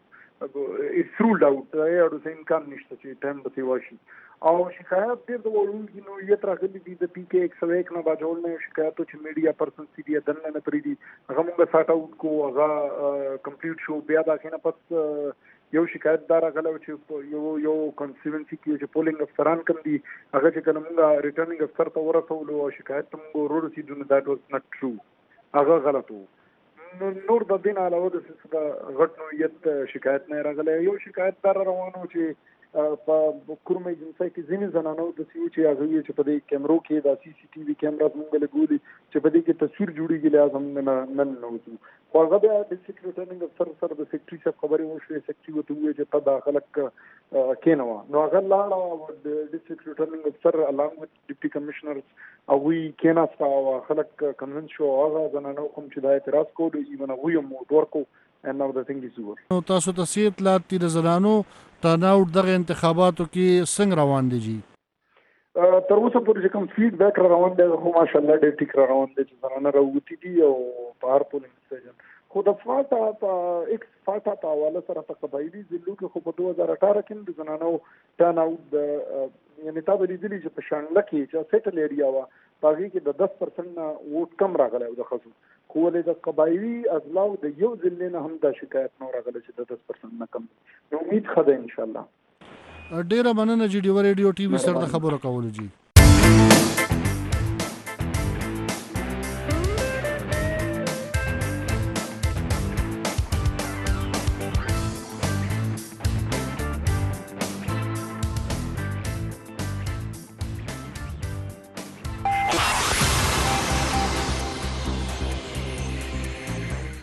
اټس رولډ آوټ یا د امکان نشته چې ټایم به تې واشي او شکایت ډېر د وړونکي نوعیت راغلي دي د پی کې ایک سو ایک نه باجوړ نه شکایتو چې میډیا پرسن سي دي دننه نه پرېږدي هغه موږ ساټ آوټ کو هغه کمپلیټ شو بیا د هغې نه پس یو شکایت دا راغلی چې یو یو کنسټیټوینسي کې چې پولینګ افسران کوم دي هغه چې کله موږ ریټرنینګ افسر ته ورسولو او شکایت ته موږ ورورسېدو نو دیټ واز ناټ ټرو هغه غلط و. نور د دې نه علاوه د غټ نوعیت شکایت نه راغلی. یو شکایت دا روان و چې په کوم ایجنسۍ کې ځینې زنانو داسې وو چې هغه ویل چې په دې کیمرو کې دا سی سی ټي وي کیمرا موږ لګولي چې په دې کې تصویر جوړېږي لحاظ موږ نه ننوځو خو هغه بیا ډسټرکټ ریټرنینګ افسر سره د سیکرټري صاحب خبرې وشوې سیکرټري ورته وویل چې ته دا خلک کېنوه نو هغه لاړه د ډسټرکټ ریټرنینګ افسر الانګ وت ډیپټي کمشنرز هغوی کېناسته او خلک کنوینس شو هغه زنانو کوم چې دا اعتراض کوو ایون هغوی هم موټ ورکو and now the thing is over. نو تاسو ته څه اطلاعات دي د زنانو ټرن آوټ دغه انتخاباتو کې څنګه روان دي جی؟ تر اوسه پورې چې کوم فیډبیک را روان دی خو ماشاءالله ډېر ټیک را روان دی چې زنانه راوتي دي او په هر پولینګ سټیشن خو د فاټا په ایکس فاټا په حواله سره په قبایلي ضلعو کې خو په دوه هزار اټھارہ کې د زنانو ټرن آوټ د یعنې تا به لیدلي چې په شانګله کې چې سیټل ایریا وه په هغې کې د دس پرسنټ نه ووټ کم راغلی و د ښځو خو ولې د قبایلي اضلاعو د یو ضلع نه هم دا شکایت نه راغلی چې د دس پرسنټ نه کم نو امید ښه ده انشاءالله. ډېره مننه جی ډیوه ریډیو ټي وي سره د خبرو کولو جی.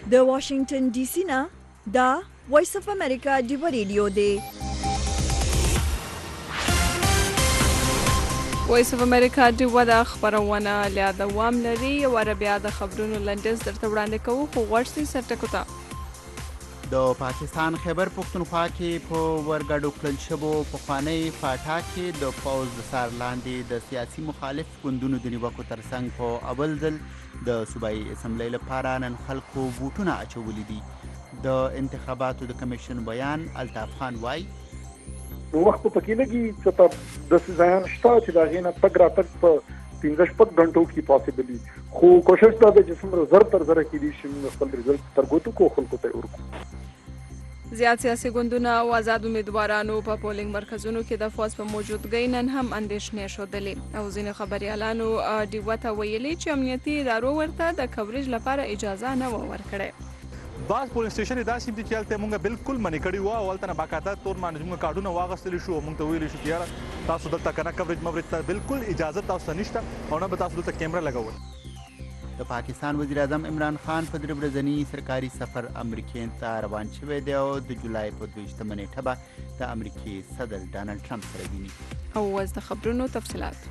د واشنگټن ډي سي نه دا وایس اف امریکا ډیو ریډیو دی. وایس اف امریکا ډیو د خبرونه له دوام لري او بیا د خبرونو لنډیز درته وړاندې کوو خو غوښتي سرټکو ته د پاکستان خیبر پختونخوا کې په ورګډو کړل شوو پخوانۍ فاټا کې د پوځ د سار لاندې د سیاسي مخالف ګوندونو د نیوکو ترڅنګ په اول ځل د صوبایي اسمبلی لپاره نن خلکو بوټونه اچولي دي. د انتخاباتو د کمیشن بیان الطاف خان وایي نو وخت په کې لګي چې په د ځایان شته چې دا غینه تګ را تګ په پنځه شپږ غنټو کې پاسبلی خو کوشش دا ده چې څومره زر تر زر کې دي چې خپل رزلټ ترګوتو کو خلکو ته ورکو. زیات سیاسي ګوندونه او آزاد امیدوارانو په پولینګ مرکزونو کې د فوز په موجودګۍ نن هم اندېښنې ښودلې او ځینې خبريالانو ډیوه ته ویلي چې امنیتي ادارو ورته د کوریج لپاره اجازه نه و ورکړې. بعض پولیس سټیشن داسې دي چې هلته مونږ بالکل منې کړي وو او هلته نه باقاعده تور باندې مونږ کارډونه واغستلی شو او مونږ ته ویلي شو چې یاره تاسو دلته که نه کوریج مورج ته بالکل اجازه تاسو ته نشته او نه به تاسو دلته کیمره لګول. د پاکستان وزیر اعظم عمران خان په درې ورځني سرکاري سفر امریکې ته روان شوی دی او د جولای په دویشتمه نیټه به د امریکې صدر ډانلډ ټرمپ سره ویني. او اوس د خبرونو تفصیلات.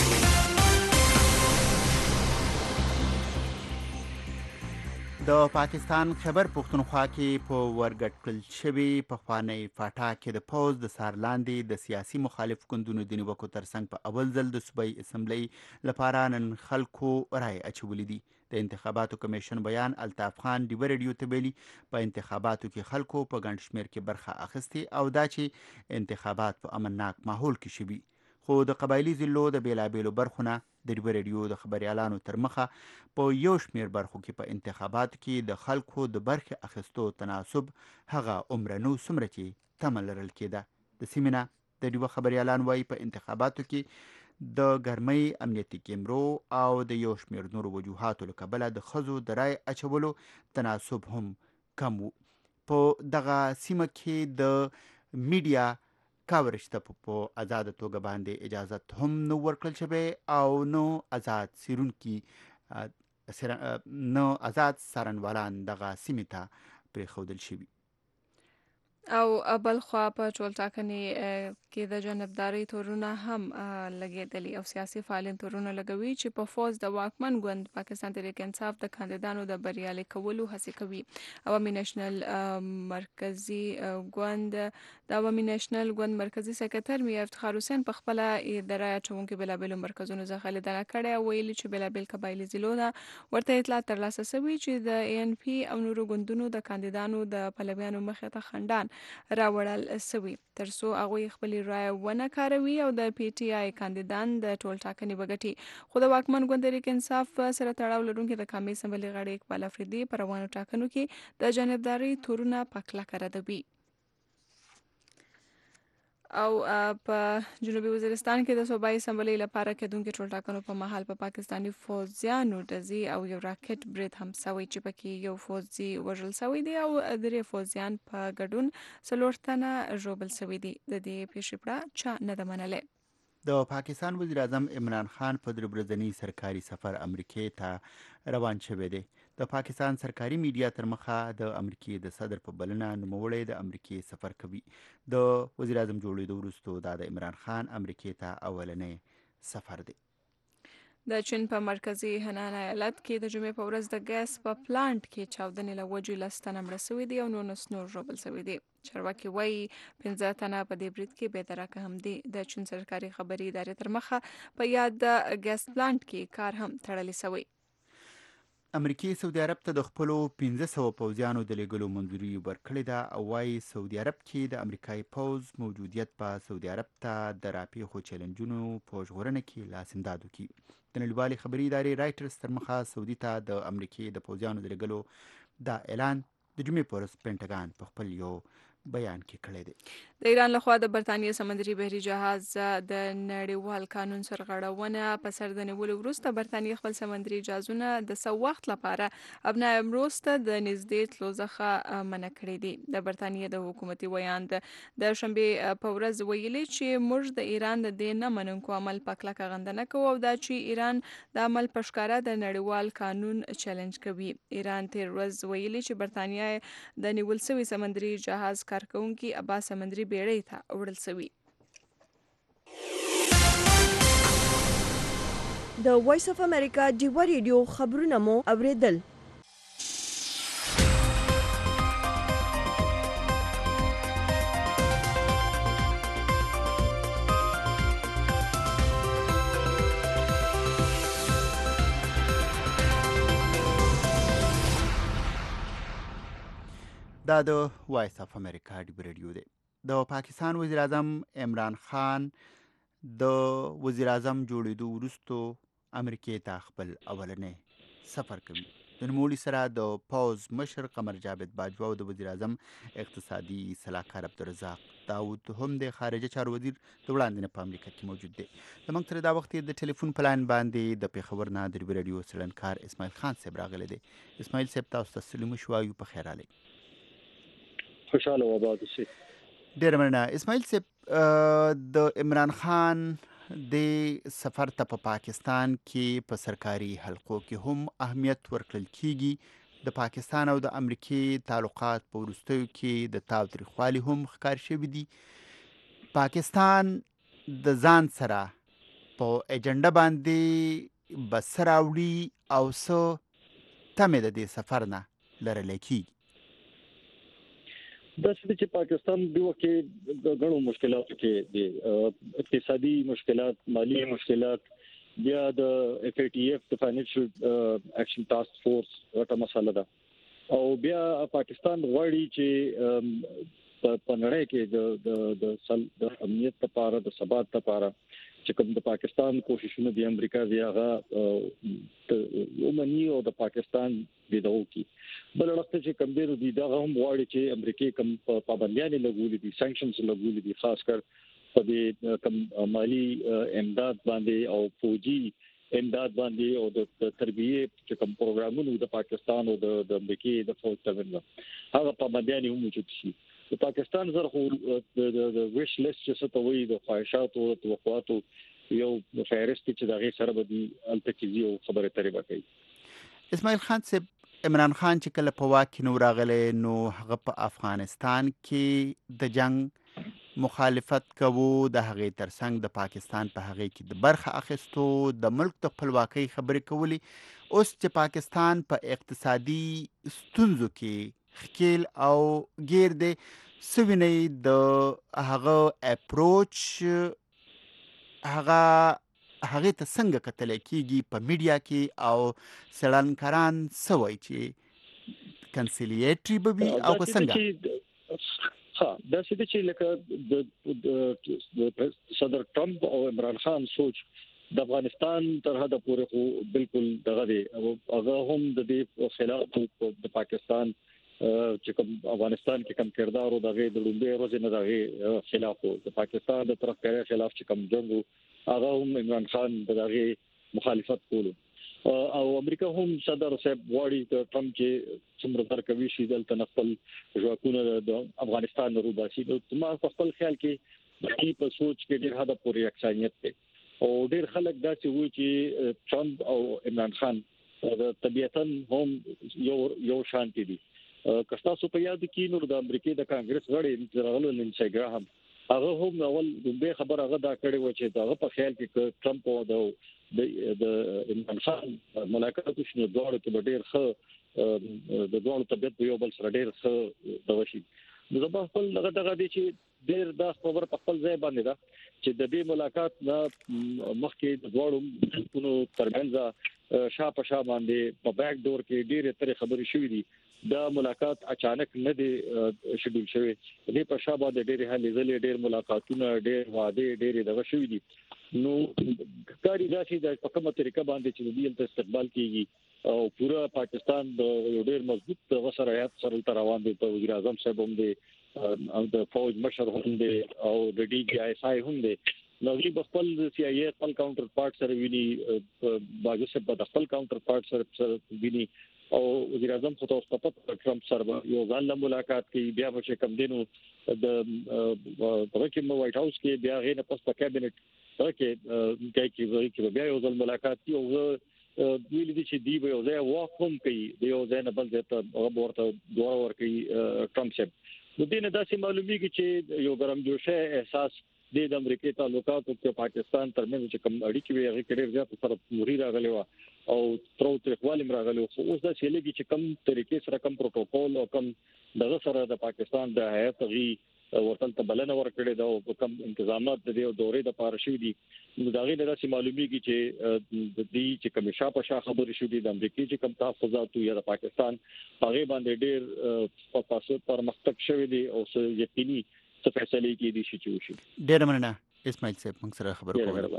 د پاکستان خیبر پختونخوا کې په ورګډ کړل شوي پخوانۍ فاټا کې د پوځ د سار لاندې د سیاسي مخالف ګوندونو د نیوکو ترڅنګ په اول ځل د صوبایي اسمبلی لپاره نن خلکو رای اچولي دي. د انتخاباتو کمیشن بیان الطاف خان ډیو ریډیو ته ویلي په انتخاباتو کې خلکو په ګڼ شمېر کې برخه اخیستې او دا چې انتخابات په امنناک ماحول کې شوي خو د قبایلي ضلعو د بیلابیلو برخو نه د ډیو ریډیو د خبريالانو تر مخه په یو شمېر برخو کې په انتخاباتو کې د خلکو د برخې اخیستو تناسب هغه عمره نو څومره چې تمه لرل کېده. د سیمې نه د ډیو خبريالان وایي په انتخاباتو کې د ګرمۍ امنیتي کیمرو او د یو شمېر نورو وجوهاتو له کبله د ښځو د رای اچولو تناسب هم کم و. په دغه سیمه کې د میډیا کاورج ته په آزاده توګه باندې اجازت هم نو ورکړل شوی او نو آزاد سیرونکي نو آزاد څارنوالان دغه سیمې ته پرېښودل شوي. او بل خوا په ټولټاکنې کې د جانبداري تورونه هم لګېدلي او سیاسي فعالین تورونه لګوي چې په فوز د واکمن ګوند پاکستان تحریک انصاف د کاندیدانو د بریالي کولو هڅې کوي. عوامي نېشنل مرکزي ګوند د عوامي نېشنل ګوند مرکزي سکرټر میر افتخار حسین په خپله د رایه اچونکو بېلابېلو مرکزونو څخه لیدنه کړې او ویلي چې بېلابېل قبایلي ضلعو نه ورته اطلاعات ترلاسه شوي چې د ای ان پي او نورو ګوندونو د کاندیدانو د پلویانو مخې ته خنډان راوړل شوي تر څو هغوی خپلې رایه ونه کاروي او د پی ټي آی کاندیدان د ټولټاکنې وګټي. خو د واکمن ګوند تحریک انصاف سره تړاو لرونکي د قومي اسمبلي غړي اقبال افریدي په روانو ټاکنو کې د جانبداري تورونه په کلکه ردوي. او په جنوبي وزیرستان کې د صوبایي اسمبلی لپاره کېدونکو ټولټاکنو په مهال په پاکستاني فوجیانو ډزې او یو راکټ برید هم شوی چې پکې یو فوجي وژل شوی دی او درې فوجیان په ګډون څلور تنه ژوبل شوي دي. د دې پیښې پړه چا نه ده منلې. د پاکستان وزیر اعظم عمران خان په درې ورځني سرکاري سفر امریکې ته روان شوی دی. د پاکستان سرکاري میډیا تر مخه د امریکې د صدر په بلنه نوموړی د امریکې سفر کوي. د وزیر اعظم جوړېدو وروسته دا د عمران خان امریکې ته اولنی سفر دی. د چین په مرکزي هنان ایالت کې د جمعې په ورځ د ګاز په پلانټ کې چاودنې له وجې لس تنه مړه شوي دي او نولس نور ژوبل شوي دي. چارواکي وایي پنځه تنه په دې برید کې بېدرکه هم دي. د چین سرکاري خبري ادارې تر مخه په یاد د ګاز پلانټ کې کار هم تړلی شوی. امریکې سعودي عرب ته د خپلو پنځه سوه پوځیانو د لیږلو منظوري ورکړې ده او وایي سعودي عرب کې د امریکایي پوځ موجودیت په سعودي عرب ته د راپېښو چیلنجونو په ژغورنه کې لاس امداد وکړي. د نړیوالې خبري ادارې رایټرز تر مخه سعودي ته د امریکې د پوځیانو د لیږلو دا اعلان د جمعې په ورځ پینټاګان په خپل یو بیان کې کړی دی. د ایران لخوا د برتانیې سمندري بحري جهاز د نړیوال قانون سرغړونه په سر د نیولو وروسته برتانیې خپل سمندري جهازونه د څه وخت لپاره ابنا امروز ته د نږدې تلو څخه منع کړي دي. د برتانیې د حکومتي ویاند د شنبې په ورځ ویلي چې موږ د ایران د دې نه منونکو عمل په کلکه غندنه کوو او دا چې ایران د عمل په ښکاره د نړیوال قانون چیلنج کوي. ایران تیر ورځ ویلي چې برتانیې د نیول شوي سمندري جهاز کارکونکي عباس سمندري بیړۍ ته وړل شوي. د وایس اف امریکا ډیوا ریډیو خبرونه مو اوریدل. دا د وایس اف امریکا ډیوا ریډیو دی. د پاکستان وزیر اعظم عمران خان د وزیر اعظم جوړېدو وروسته امریکې ته خپل اولنی سفر کوي. د نوموړي سره د پوز مشر قمر جاوید باجوا او د وزیر اعظم اقتصادي صلاحکار عبدالرزاق داود هم د خارجه چارو وزیر د وړاندې په امریکا کې موجود دی. زموږ سره دا وخت د ټلیفون په لاین باندې د پېښور نه د ډیوا ریډیو څېړنکار اسماعیل خان صاحب راغلی دی. اسماعیل صاحب تاسو ته سلام شوایو په خیر علي. خوشاله و آباد اوسئ. ډېره مننه. اسماعیل صاحب د عمران خان د سفر ته په پاکستان کې په سرکاري حلقو کې هم اهمیت ورکړل کیږي. د پاکستان او د امریکې تعلقات په وروستیو کې د تاوتریخوالي هم ښکار شوي دي. پاکستان د ځان سره په ایجنډا باندې به څه راوړي او څه تمې د دې سفر نه لرلی کیږي؟ دا چې پاکستان دی وکه د غنو مشکلات کې دي، اقتصادي مشکلات، مالی مشکلات، بیا د اف ای ټی اف د فاینانشل اکشن ټاسک فورس غټه مسله ده او بیا پاکستان غواړي چې په نړۍ کې د د د امنیت لپاره، د ثبات لپاره چې کوم د پاکستان کوششونه د امریکا دی هغه ومني او د پاکستان د دغو کې بل وخت چې کوم ډیر دي دا هم غواړي چې امریکا کوم پابندیاں لګولې دي، سانکشنز لګولې دي، خاص کر په دې کوم مالی امداد باندې او فوجي امداد باندې او د تربیه چې کوم پروګرامونه د پاکستان او د امریکا د فوج ترمنځ هغه پابندیاں هم موجود شي. د پاکستان زر خو د ویش لیست چې څه ته وایي د خواهشاتو او توقعاتو یو فهرست چې د هغې سره به دي هلته کې ځي او خبرې اترې به کوي. اسماعیل خان صاحب، عمران خان چې کله په واک کې نو راغلی نو هغه په افغانستان کې د جنگ مخالفت کوو، د هغې ترڅنګ د پاکستان په هغې کې د برخه اخیستو، د ملک د خپلواکۍ خبرې کولې. اوس چې پاکستان په اقتصادي ستونزو کې خکیل او گیر دی، څه وینئ د هغه اپروچ هغه هغې ته څنګه کتلی کېږي په میډیا کې او څېړنکاران څه وایي چې کنسیلیټري به وي او که څنګه؟ ها داسې دی چې لکه د صدر ټرمپ او عمران خان سوچ د افغانستان تر حده پورې خو بالکل دغه دی او هغه هم د دې خلاف د پاکستان چې کوم افغانستان کې کم کردار او دغه د لومړي ورځې نه دغه خلاف د پاکستان د طرف کړه خلاف چې کوم جنگ هغه هم عمران خان دغه مخالفت کولو او امریکا هم صدر صاحب غواړي د ټرمپ چې څومره ترکوي شي دلته خپل ځواکونه د افغانستان نه روباسي. نو ما خپل خیال کې د په سوچ کې ډېر حد پورې یکسانیت دی او ډېر خلک داسې وایي چې ټرمپ او عمران خان د طبيعتاً هم یو یو شانتي دي. کستاسو په یاد کې نو د امریکای د کانګرس غړي درغلو لینسي ګراهم هغه هم اول د خبر هغه دا کړی و چې دغه په خیال کې ټرمپ او د د عمران خان ملاقات شنو دوه کې ډېر ښه د دوه طبيعت یو بل سره ډېر ښه دوشي. نو زه خپل دغه دغه دي چې ډېر دا خبر په خپل ځای باندې دا چې د دې ملاقات نه مخکې د دوه کونو ترمنځ شاپه شا باندې په بیک ډور کې ډېر ترې خبرې شوې دي. دا ملاقات اچانک نه دی شډول شوی، دې په شابه د ډېر هلي ځلې ډېر ملاقاتونه ډېر وعده ډېر دغه شوی دي. نو کاری راشي د په کومه طریقه باندې چې د دې استقبال کیږي او پورا پاکستان د یو ډېر مضبوط وسره هيئت سره روان دي. په وزیر اعظم صاحب هم دي او د فوج مشر هم دی او د ډي جی آی اس آی هم دی نو دوی خپل سی آی ای خپل کاونټر پارت سره ویني باجو سره په خپل کاونټر پارت سره ویني او وزیر اعظم خو تاسو په ټرمپ سره یو ځل ملاقات کوي بیا به کم دینو د پرکې مو وایټ هاوس کې بیا غینه پس په کابینټ کې کې کې بیا یو ځل ملاقات کوي او ویل دي چې دی به یو ځای واکوم کوي د یو ځای نه بل ځای ته ورته دوه ور کوي ټرمپ صاحب د دې نه داسې معلومیږي چې یو ګرمجوشه احساس د امریکای تعلقاتو او پاکستان ترمنځ چې کوم اړیکې وي هغه کډیر زیات سره موري راغلی و او ترو ترخوالم راغلی خو اوس دا چې لګي چې کوم طریقې سره کوم پروتوکول او کوم دغه سره د پاکستان د هیئت غي ورتل ته بلنه ورکړي دا او کوم انتظامات د دې دورې د پاره شوې دي نو دا غي نه داسې معلومیږي چې د دې چې کوم شاپه شا خبرې شوې دي د امریکای چې کوم تحفظات یا د پاکستان هغه باندې ډېر په تاسو پر مختک شوې دي او یقیني څه فیصله کې دي چې وشي ډېر مننه اسماعیل صاحب موږ سره خبرو کوو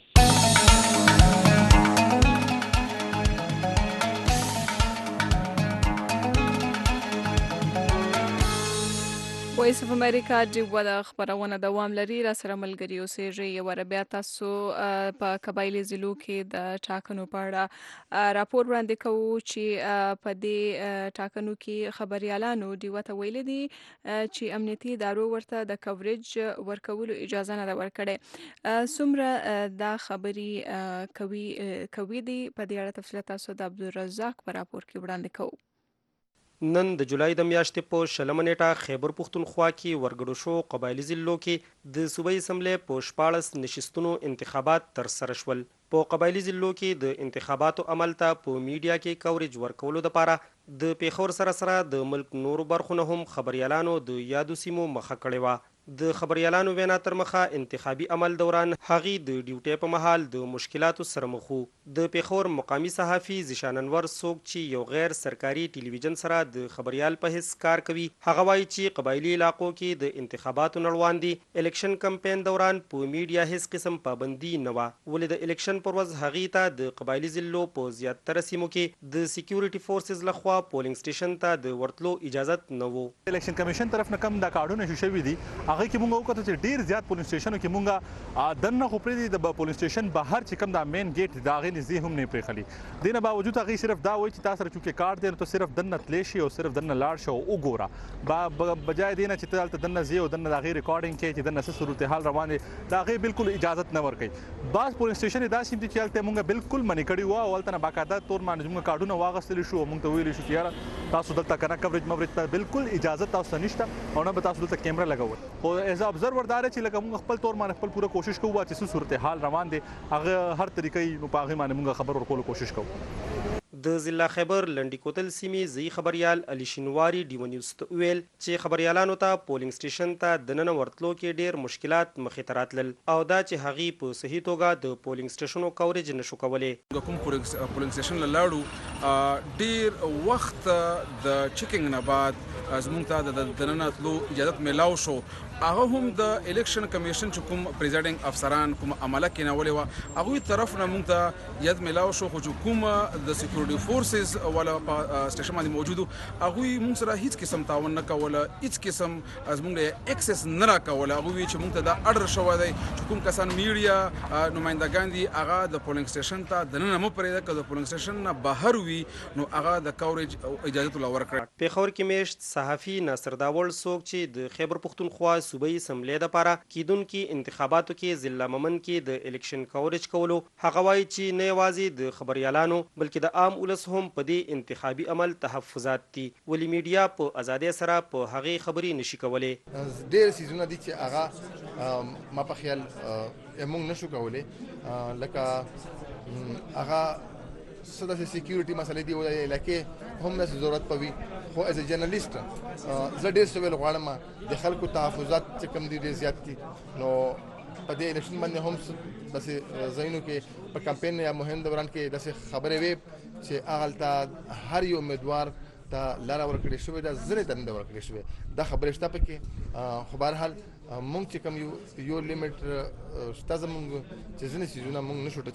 وایس اف امریکا د ودا خبرونه دوام لري را سره ملګری اوسېږي یو ربیا تاسو په قبایلی ضلعو کې د ټاکنو په اړه راپور وړاندې کوو چې په دې ټاکنو کې خبريالانو دی وته ویل دي چې امنیتي ادارو ورته د کوریج ورکولو اجازه نه ورکړي څومره دا خبري کوي کوي دي په دې اړه تفصیل تاسو د عبدالرزاق په راپور کې وړاندې کوو نن د جولای د میاشتې په شلمه نیټه خیبر پښتونخوا کې ورګړو شو قبایلی ضلعو کې د صوبایي اسمبلی په شپاړس نشستونو انتخابات ترسره شول په قبایلی ضلعو کې د انتخاباتو عمل ته په میډیا کې کوریج ورکولو لپاره د پیښور سره سره د ملک نورو برخو نه هم خبريالانو د یادو سیمو مخه کړې وه د خبريالانو وینا تر مخه انتخابي عمل دوران هغې د ډیوټۍ په مهال د مشکلاتو سره مخ وو د پیښور مقامي صحافي ذیشان انور څوک چې یو غیر سرکاري ټلویزیون سره د خبريال په حیث کار کوي هغه وایي چې قبایلی علاقو کې د انتخاباتو نړوان دي الیکشن کمپاین دوران په میډیا هیڅ قسم پابندي نه وه ولې د الیکشن پر ورځ هغې ته د قبایلی ضلعو په زیاتره سیمو کې د سکیورټي فورسز لخوا پولینګ سټیشن ته د ورتلو اجازت نه وو الیکشن کمیشن طرف نه کم دا کارډونه شو شوي دي هغه کې موږ وکړو چې ډیر زیات پولیس سټیشنو کې موږ دنه خو پرې د پولیس سټیشن بهر چې کوم دا مین گیټ دا غي نږدې هم نه پرېخلي دینه باوجود هغه صرف دا وایي چې تاسو سره چې کارت دی نو صرف دنه تلی شي او صرف دنه لاړ شو او ګوره با بجای دینه چې تاسو دنه زی او دنه دا غي ریکارډینګ کې چې دنه صورتحال روانه دا غي بالکل اجازه نه ورکړي بعض پولیس سټیشن دا سیم چې چلته موږ بالکل منی کړی و او ولته باقاعده تور باندې موږ کارډونه واغستل شو موږ ته ویل شو چې یاره تاسو دلته کنه کوریج مورج ته بالکل اجازه تاسو نشته او نه تاسو دلته کیمرا لګول خو ایز ابزرور دار چې لکه موږ خپل تور باندې خپل پوره کوشش کوو چې څه صورتحال روان دي هغه هر طریقې نو په هغه باندې موږ خبر ورکول کوشش کوو د ضلع خیبر لنډی کوتل سیمې ځای خبريال علي شینواری ډیو نیوز ته ویل چې خبريالانو ته پولینګ سټیشن ته د نن ورتلو کې ډیر مشکلات مخې ته راتلل او دا چې هغې په صحیح توګه د پولینګ سټیشنو کوریج نشو کولی کوم پولینګ سټیشن لاړو ډیر وخت د چیکینګ نه بعد زموږ ته د دننه تلو اجازه ملاو شو هغه هم د الیکشن کمیشن چې کوم پریزایډینګ افسران کوم عمله کینولې و هغه طرف نه موږ ته یاد ملاو شو خو کوم د سکیورټي فورسز ولا سټیشن باندې موجودو هغه موږ سره هیڅ قسم تعاون نه کوله هیڅ قسم از موږ له اکسس نه را کوله هغه چې موږ ته دا اډر شو دی چې کوم کسان میډیا نمائندگان دي هغه د پولینګ سټیشن ته د نن مو پرې د پولینګ سټیشن نه بهر وي نو هغه د کوریج اجازه لور کړ پیښور کې میشت صحافي ناصر داول څوک چې د خیبر پښتونخوا صوبایي اسمبلی لپاره کیدونکو انتخاباتو کې ضلع ممن کې د الیکشن کوریج کولو هغه وایي چې نه یوازې د خبريالانو بلکې د عام ولس هم په دې انتخابي عمل تحفظات دي ولې میډیا په ازادۍ سره په هغه خبري نشي کولای ډېر سيزونه دي چې هغه ما په خیال موږ نشو کولای لکه هغه صدا سکیورټي مسلې دی ولې لکه هم نه ضرورت پوي خو از جرنالیست زه ډېر څه ویل غواړم د خلکو تحفظات چې کوم دي ډېر زیات دي نو په دې الیکشن باندې هم داسې ځایونو کې په کمپین یا مهم دوران کې داسې خبرې وې چې هغلته هر یو امیدوار ته لاره ورکړې شوې ده زرې دنده ورکړې شوې دا خبرې شته پکې خو بهرحال مونږ چې کوم یو یو لیمټ شته زمونږ چې ځینې څیزونه مونږ نشو ټچ کولی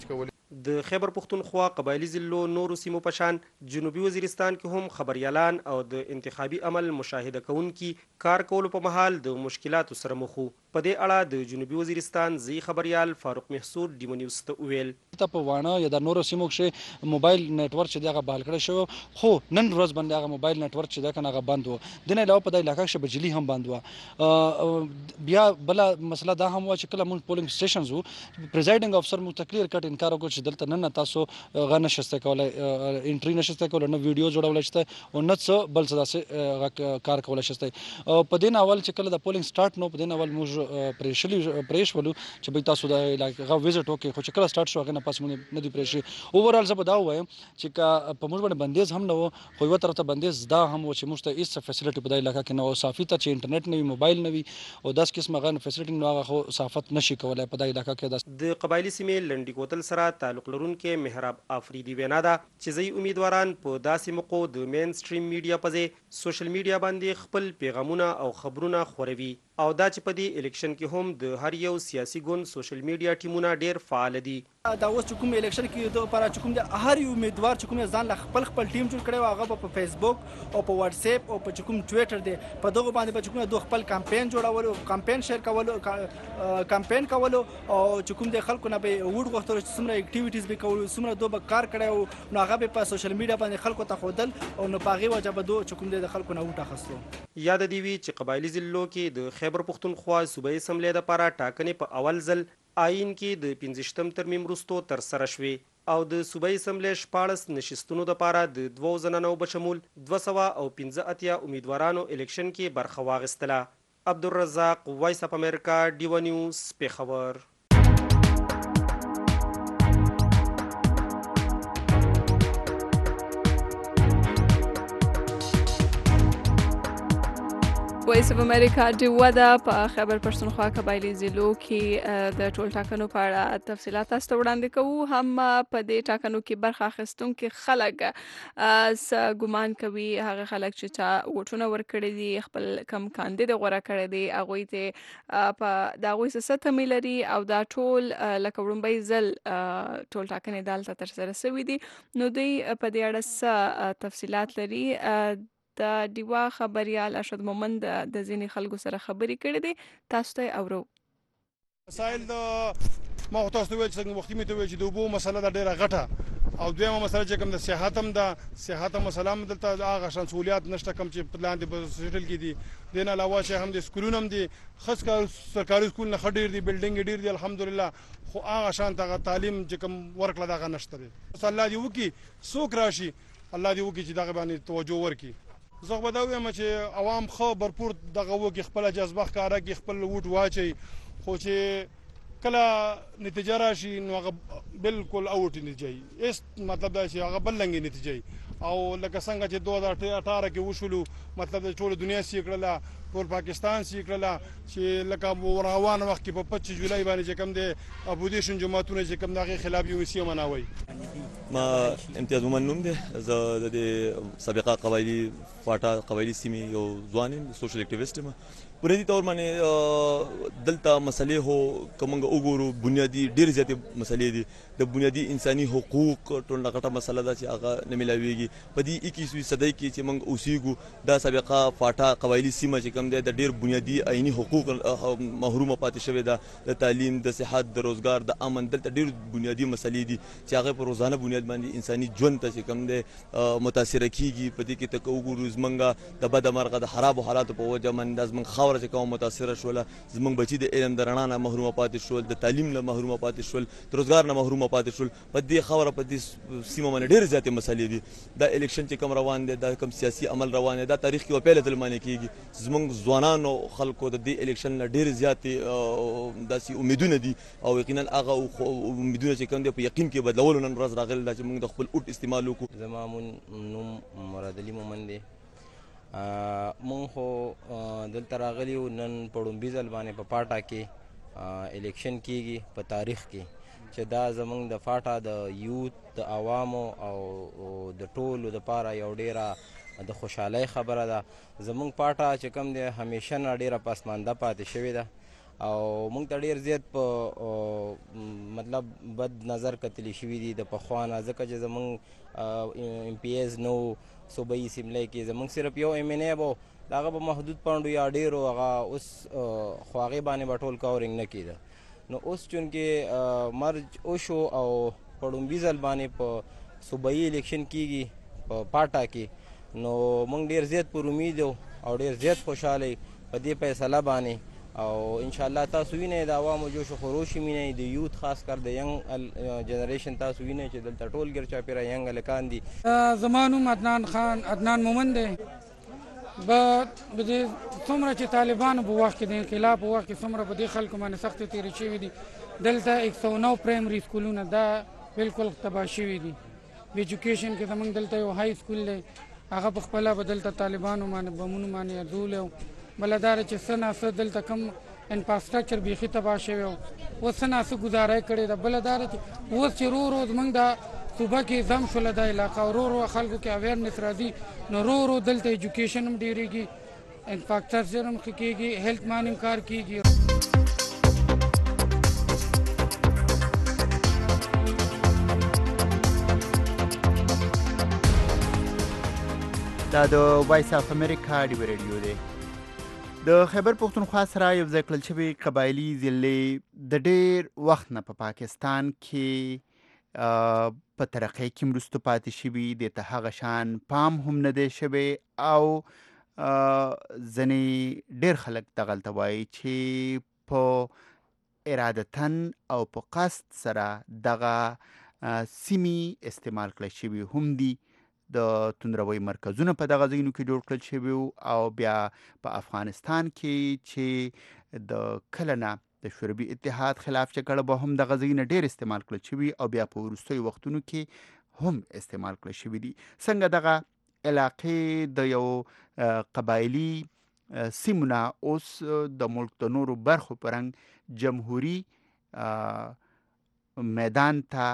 د خیبر پښتونخوا قبایلی ضلعو نورو سیمو په شان جنوبي وزیرستان کې هم خبریالان او د انتخابي عمل مشاهده کوونکي کار کولو په مهال د مشکلاتو سره مخ وو. په دې اړه د جنوبي وزیرستان ځي خبریال فاروق محسود ډیمو نیوز ته وویل ته په واڼه یا د نورو سیمو کې موبایل نتورک چې دغه بحال کړی شو خو نن ورځ باندې هغه موبایل نتورک چې دا کنه هغه بند و. د نه علاوه په د علاقې کې بجلی هم بند و. بیا بل مسله دا هم و چې کله موږ پولینګ سټیشنز وو پریزایډینګ افسر موږ تکلیف کټ انکار وکړ چې دلته نن تاسو غا نشسته کولای انټری نشسته کولای نو ویډیو جوړول شته او نه څه بل څه داسې کار کولای شته. په دې اول چې کله د پولینګ سٹارټ نو په دې اول موږ پریشلی پریش ولو چې به تاسو د علاقې غا وزټ وکړي خو چې کله سٹارټ شو هغه نه پاس مونږ نه دی پریشي. اوورال زه به دا وایم چې کا په موږ باندې بندیز هم نه و خو یو طرف ته بندیز دا هم و چې موږ ته هیڅ فیسیلیټي په دې علاقې کې نه و. صافي ته چې انټرنیټ نه وي موبایل نه وي او داس قسمه غن فیسیلیټي نه هغه خو صافت نشي کولای په دې علاقې کې. د قبایلی سیمې لنډي کوتل سره تعلق لرونکي مهراب افریدي وینا ده چې ځي امیدواران په داسې موقعو د مین سټریم میډیا په ځای سوشل میډیا باندې خپل پیغامونه او خبرونه خوروي او دا چې په دې الیکشن کې هم د هر یو سیاسي ګوند سوشل میډیا ټیمونه ډیر فعال دي. دا اوس چې کوم الیکشن کې د لپاره چې کوم د هر یو امیدوار چې کوم ځان له خپل خپل ټیم جوړ کړي هغه په فیسبوک او په واتس اپ او په کوم ټویټر دی په دغه باندې په کوم د خپل کمپاین جوړولو کمپاین شیر کولو کمپاین کولو او چې کوم د خلکو نه به وډ غوښتل چې څومره اکټیویټیز به کول څومره دوه کار کړي نو هغه په سوشل میډیا باندې خلکو ته خودل او نو پاغي وجب دو چې کوم د خلکو نه وټه خستو. یاد دی وی چې قبایلی ضلعو کې د خیبر پښتونخوا صوبایي اسمبلی لپاره ټاکنې په اول ځل آئین کې د پنځشتم ترمیم وروسته ترسره شوې او د صوبایي اسمبلی شپاړس نشستونو دپاره د دوو زنانو بشمول دوه سوه او پنځه اتیا امیدوارانو الیکشن کې برخه واخیستله. عبدالرزاق وایس اف امریکا ډیو نیوز پېښور. وایس اف امریکا ډیوه ده په خیبر پښتونخوا قبایلی ضلعو کې د ټول ټاکنو په اړه تفصیلات تاسو ته وړاندې کوو. هم په دې ټاکنو کې برخه اخیستونکي خلک څه ګمان کوي هغه خلک چې چا ووټونه ورکړي دي خپل کم کاندید غوره کړی دی هغوی ته په د هغوی څه تمې لري او دا ټول لکه وړومبی ځل ټول ټاکنې دلته ترسره سوي دي نو دوی په دې اړه څه تفصیلات لري. د ډیوا خبریال ارشد مومند د ځینې خلکو سره خبرې کړې دي تاسو ته اورو. مسایل د ما خو تاسو ته ویل چې وختي مې ته ویل چې د اوبو مسله د ډیره غټه او دویمه مسله چې کوم د صحت هم د صحت مسله هم دلته هغه شان سہولیات نشته کوم چې په لاندې په هاسپټل کې دي. د نه علاوه چې هم د سکولونو هم دي خاص کار سرکاري سکول نه خډیر دي بلډینګ ډیر دي الحمدلله خو هغه شان ته تعلیم چې کوم ورکړه دغه نشته دي. الله دې وکي څوک راشي الله دې وکي چې دغه باندې توجه ورکړي. زه به دا وایم چې عوام ښه برپور دغه وکړي خپله جذبه ښکاره کړي خپل ووټ واچوي خو چې کله نتیجه راشي نو هغه بالکل اوټ نتیجه وي هېڅ مطلب دا چې هغه بل رنګې نتیجه وي او لکه څنګه چې دوه هزار اټاره کې وشولو مطلب د ټوله دنیا سي کړله ټول پاکستان سي کړله چې لکه روان وخت کې په پچیس جولای باندې چې کوم د اپوزیشن جماعتونه چې کوم د هغې خلاف یو سي مناوي. ما امتیاز مومن نوم دی زه د سابقه قبایلي فاټا قبایلي سیمې یو ځوان یم سوشل اکټیویسټ یم. بنیادي طور باندې دلته مسلې هو که موږ وګورو بنیادي ډېرې زیاتې مسلې دي. د بنیادي انساني حقوق ټول نه غټه مسله ده چې هغه نه میلاویږي. په دې اکیسوي صدۍ کې چې موږ اوسېږو دا سابقه فاټا قبایلي سیمه چې کوم دی د ډېر بنیادي عیني حقوق محرومه پاتې شوې ده. د تعلیم د صحت د روزګار د امن دلته ډېر بنیادي مسلې دي چې هغه په روزانه بنیاد باندې انساني ژوند ته چې کوم دی متاثره کیږي. په دې کې ته که وګورو زموږ د بده مرغه د خرابو حالاتو په وجه باندې دا زموږ خاوره چې کومه متاثره شوله زموږ بچي د علم د رڼا نه محرومه پاتې شول د تعلیم نه محرومه پاتې شول د روزګار نه محرومه پاتې شول. په دې خاوره په دې سیمه باندې ډېرې زیاتې مسلې دي. دا الیکشن چې کوم روان دی دا کوم سیاسي عمل روان دی دا تاریخ کې وپیله ځل معنی کېږي. زموږ ځوانانو خلکو د دې الیکشن نه ډېرې زیاتې داسې امیدونه دي او یقینا هغه امیدونه چې کوم دی په یقین کې بدلولو نن ورځ راغلی ده چې موږ د خپل اوټ استعمال وکړو. زما نوم مراد علي مومن دی. مونږ خو دلته راغلي یو نن په ړومبي ځل باندې په پاټا کې الیکشن کیږي په تاریخ کې چې دا زمونږ د فاټا د یوت د عوامو او د ټولو دپاره یو ډیره د خوشحالۍ خبره ده. زمونږ پاټا چې کوم دی همیشه نه ډیره پسمانده پاتې شوې ده او موږ ته ډیر زیات په مطلب بد نظر کتلی شوي دي د پخوانه، ځکه چې زموږ ایم پی ایز نو صوبایي اسمبلی کې زموږ صرف یو ایم این ای به د هغه په محدود پانډو یا ډیرو هغه اوس خو هغې باندې به ټول کورینګ نه کېده. نو اوس چونکې مرج وشو او په ړومبي ځل باندې په صوبایي الیکشن کېږي په پاټا کې، نو موږ ډیر زیات پر امید او ډیر زیات خوشحاله په دې فیصله باندې، او انشاءالله تاسو وینئ د عوامو جوش و خروش وینئ، د یوت خاص کر د ینګ جنریشن تاسو وینئ چې دلته ټول ګر چاپېره ینګ هلکان دي. زما نوم عدنان خان عدنان مومن دی. به څومره چې طالبانو په وخت کې د انقلاب په وخت کې څومره په دې خلکو باندې سختې تېرې شوي دي، دلته یک سو نو پرایمري سکولونه دا بالکل تباه شوي دي. په ایجوکیشن کې زموږ دلته یو های سکول دی، هغه په خپله به دلته طالبانو باندې بمونو باندې اړولی، بله دا ده چې څه ناڅه دلته کوم انفراسټرکچر بیخي تباه شوی و، اوس څه ناڅه ګزاره یې کړې ده. بله دا ده چې اوس چې رو رو زموږ دا صوبه کې ضم شوله دا علاقه، او رو رو خلکو کې اویرنس راځي، نو رو رو دلته ایجوکیشن هم ډېرېږي، انفراسټرکچر هم ښه کېږي، هیلث مان هم کار کېږي. دا د وایس اف امریکا ډیو رادیو دی. د خیبر پښتونخوا سره یو ځای کړل شوي قبایلي ضلعې د ډېر وخت نه په پا پاکستان کې په ترقۍ کې مرسته پاتې شوي، دې ته هغه شان پام هم نه دی شوی، او ځینې ډېر خلک دغلته وایي چې په ارادتن او په قصد سره دغه سیمې استعمال کړی شوي هم دي. د توندروي مرکزونه په دغه ځایونو کې جوړ کړل شوي، او بیا په افغانستان کې چې د کله نه د شوروي اتحاد خلاف جګړه به هم دغه ځایونه ډېر استعمال کړل شوي، او بیا په وروستیو وختونو کې هم استعمال کړل شوي دي. څنګه دغه علاقې د یو قبایلي سیمو نه اوس د ملک د نورو برخو په رنګ جمهوري میدان ته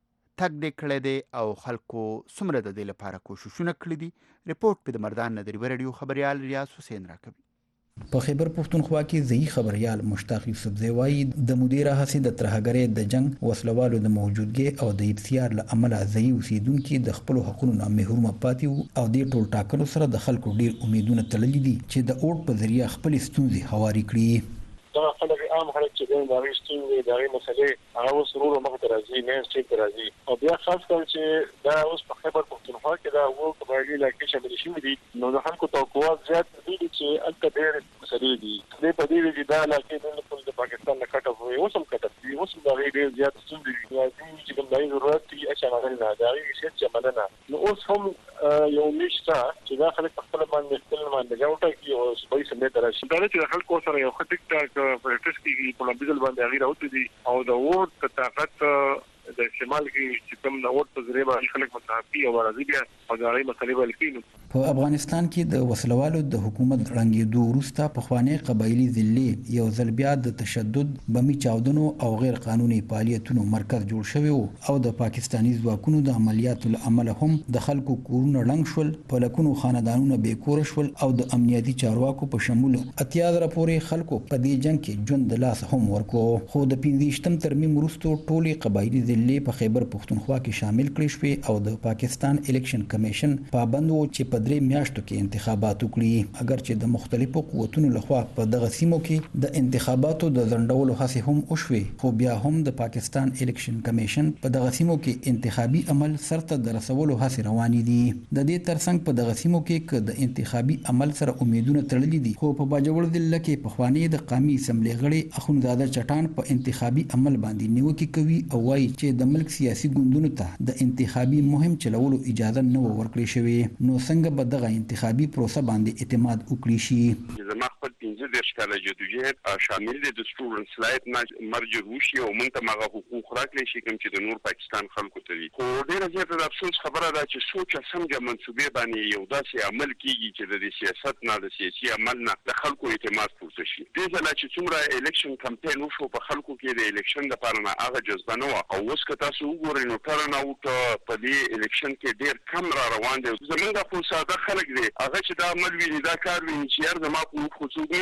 تک دې کړی دی، او خلکو څومره د دې لپاره کوششونه کړي دي. رپورټ په د مردان نه د ریوه راډیو خبریال ریاض حسین راکوي. په خیبر پښتونخوا کې ځایي خبریال مشتاق یوسفزی وایي د مدیره هڅې د ترهګرۍ د جنگ وسلوالو د موجودګۍ او د ابتیار له امله ځایي اوسیدونکي د خپلو حقونو نه محرومه پاتې وو، او دې ټول ټاکنو سره د خلکو ډیر امیدونه تړلي دي چې د اوټ په ذریعه خپلې ستونزې هواري کړي. دا خلک عام خلک چې د هغې ستونزې د هغې مسلې هغه اوس ورو ورو مخې ته راځي، مین سټریټ ته راځي، او بیا خاص کر چې دا اوس په خیبر پښتونخوا کې دا اووه قبایلي علاقې شاملې شوي دي، نو د خلکو توقعات زیات دي چې هلته ډېرې مسلې دي. دې په دې چې دا علاقې بالکل د پاکستان نه کټ اف وي، اوس هم کټ اف دي، اوس هم د هغې ډېر زیات ستونزې دي، راځي چې کوم د هغې ضرورت دي هېڅ عمل نه، د هغې هېڅ عمل نه. نو اوس هم یو میش شته چې دا خلک په خپله باندې خپل نمایندګان وټاکي او صوبایي اسمبلۍ ته راشي. دا ده چې د خلکو سره یو ښه ټیک ټاک پریکټس کېږي، په لمبي ځل باندې هغې راوتې دي، او د ووټ د طاقت د استعمال کې چې کوم د ووټ په ذریعه باندې خلک متحفي او راځي بیا او د هغې مسلې به حل کړي. په افغانستان کې د وسلوالو د حکومت ړنګېدو وروسته پخوانۍ قبایلي ضلعې یو ځل بیا د تشدد، بمي چاودنو او غیر قانوني فعالیتونو مرکز جوړ شوی و، او د پاکستاني ځواکونو د عملیاتو له امله هم د خلکو کورونه ړنګ شول، په لکونو خاندانونه بې کوره شول، او د امنیتي چارواکو په شمول اتیا زره پورې خلکو په دې جنګ کې ژوند د لاسه هم ورکړو. خو د پنځه ویشتم ترمیم وروسته ټولې قبایلي ضلعې په خیبر پښتونخوا کې شامل کړي شوې، او د پاکستان الیکشن کمیشن پابند و چې په درې میاشتو کې انتخابات وکړي. اگر چې د مختلفو قوتونو لخوا په دغه سیمو کې د انتخاباتو د ځنډولو هڅې هم وشوې، خو بیا هم د پاکستان الیکشن کمیشن په دغه سیمو کې انتخابي عمل سرته د رسولو هڅې روانې دي. د دې ترڅنګ په دغه سیمو کې که د انتخابي عمل سره امیدونه تړلي دي، خو په باجوړ ضلع کې پخوانی د قومي اسمبلی غړي اخوندزاده چټان په انتخابي عمل باندې نیوکې کوي، او وایي چې د ملک سیاسي ګوندونو ته د انتخابي مهم چلولو اجازه نه ورکړې شوې. نو څنګه به دغه انتخابي پروسه باندې اعتماد وکړي شي؟ زما خپل پنځه دېرش کاله جدوجهد شامل دي د سټوډنټس لایټ نه مرجع وشي، او موږ ته هغه حقوق راکړي شي کوم چې د نور پاکستان خلکو ته دي. خو ډېره زیاته د افسوس خبره ده چې سوچ څنګه منصوبې باندې یو داسې عمل کېږي چې د سیاست نه، د سیاسي عمل نه د خلکو اعتماد پورته شي. دې ځله چې څومره الیکشن کمپین وشو په خلکو کې د الیکشن دپاره نه هغه جذبه نه وه، او اوس که تاسو وګورئ نو ټرن آوټ په دې الیکشن کې ډېر کم را روان دی. زمونږ خو ساده خلک دی، هغه چې دا عمل ویني دا کار ویني چې یار زما په خو څوک نه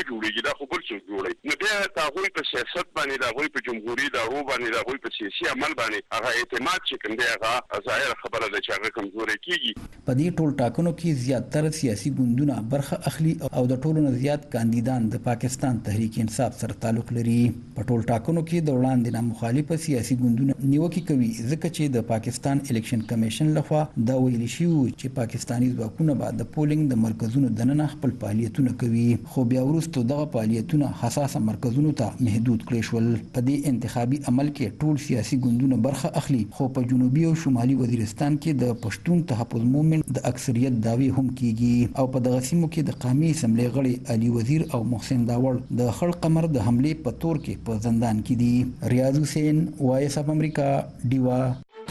جوړیږي دا خو بل څوک جوړي نو بیا هغوی په سیاست باندې د هغوی په جمهوریت ادارو باندې د هغوی په سیاسي عمل باندې هغه اعتماد چې کوم دی هغه ظاهر خبره ده چې هغه کمزوري کیږي په دې ټول ټاکنو کې زیاتره سیاسي ګوندونه برخه اخلي او د ټولو نه زیات کاندیدان د پاکستان تحریک انصاف سره تعلق لري په ټول ټاکنو کې د وړاندې نه مخالفه سیاسي ګوندونه نیوکه کوي ځکه چې د پاکستان الیکشن کمیشن لخوا دا ویل شوی چې پاکستاني ځواکونه بعد د پولینګ د مرکزونو دننه خپل فعالیتونه کوي خو بیا وروسته دغه فعالیتونه حساسه مرکزونو ته محدود کړي شول په دې انتخابي عمل کې ټول سیاسي ګوندونه برخه اخلي خو په جنوبي او شمالي وزیرستان کې د پښتون تحفظ مومنت د اکثریت داوی هم کیږي او په دغه سیمو کې د قومي اسمبلی غړي علي وزیر او محسن داوړ د خړ قمر د حمله په تور کې په زندان کې دي ریاض حسین وایس اف امریکا دیوا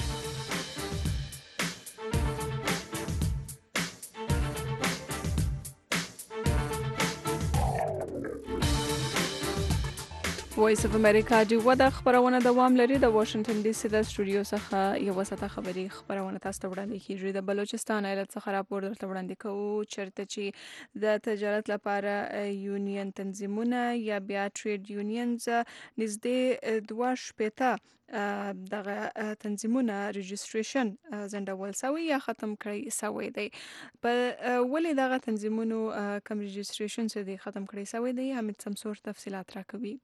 وایس اف امریکا دیوا د خبرونه دوام لري د واشنگټن ډي سي د سټوډیو څخه یو وسته خبري خبرونه تاسو ته وړاندې کیږي د بلوچستان ایالت څخه راپور درته وړاندې کوو چرته چې د تجارت لپاره یونین تنظیمونه یا بیا ټریډ یونینز نږدې دوه شپېته دغه تنظیمونه ريجستریشن زندول سوی یا ختم کړی سوی دی په ولې دغه تنظیمونو کم ريجستریشن څه دی ختم کړی سوی دی حمید سمسور تفصيلات راکوي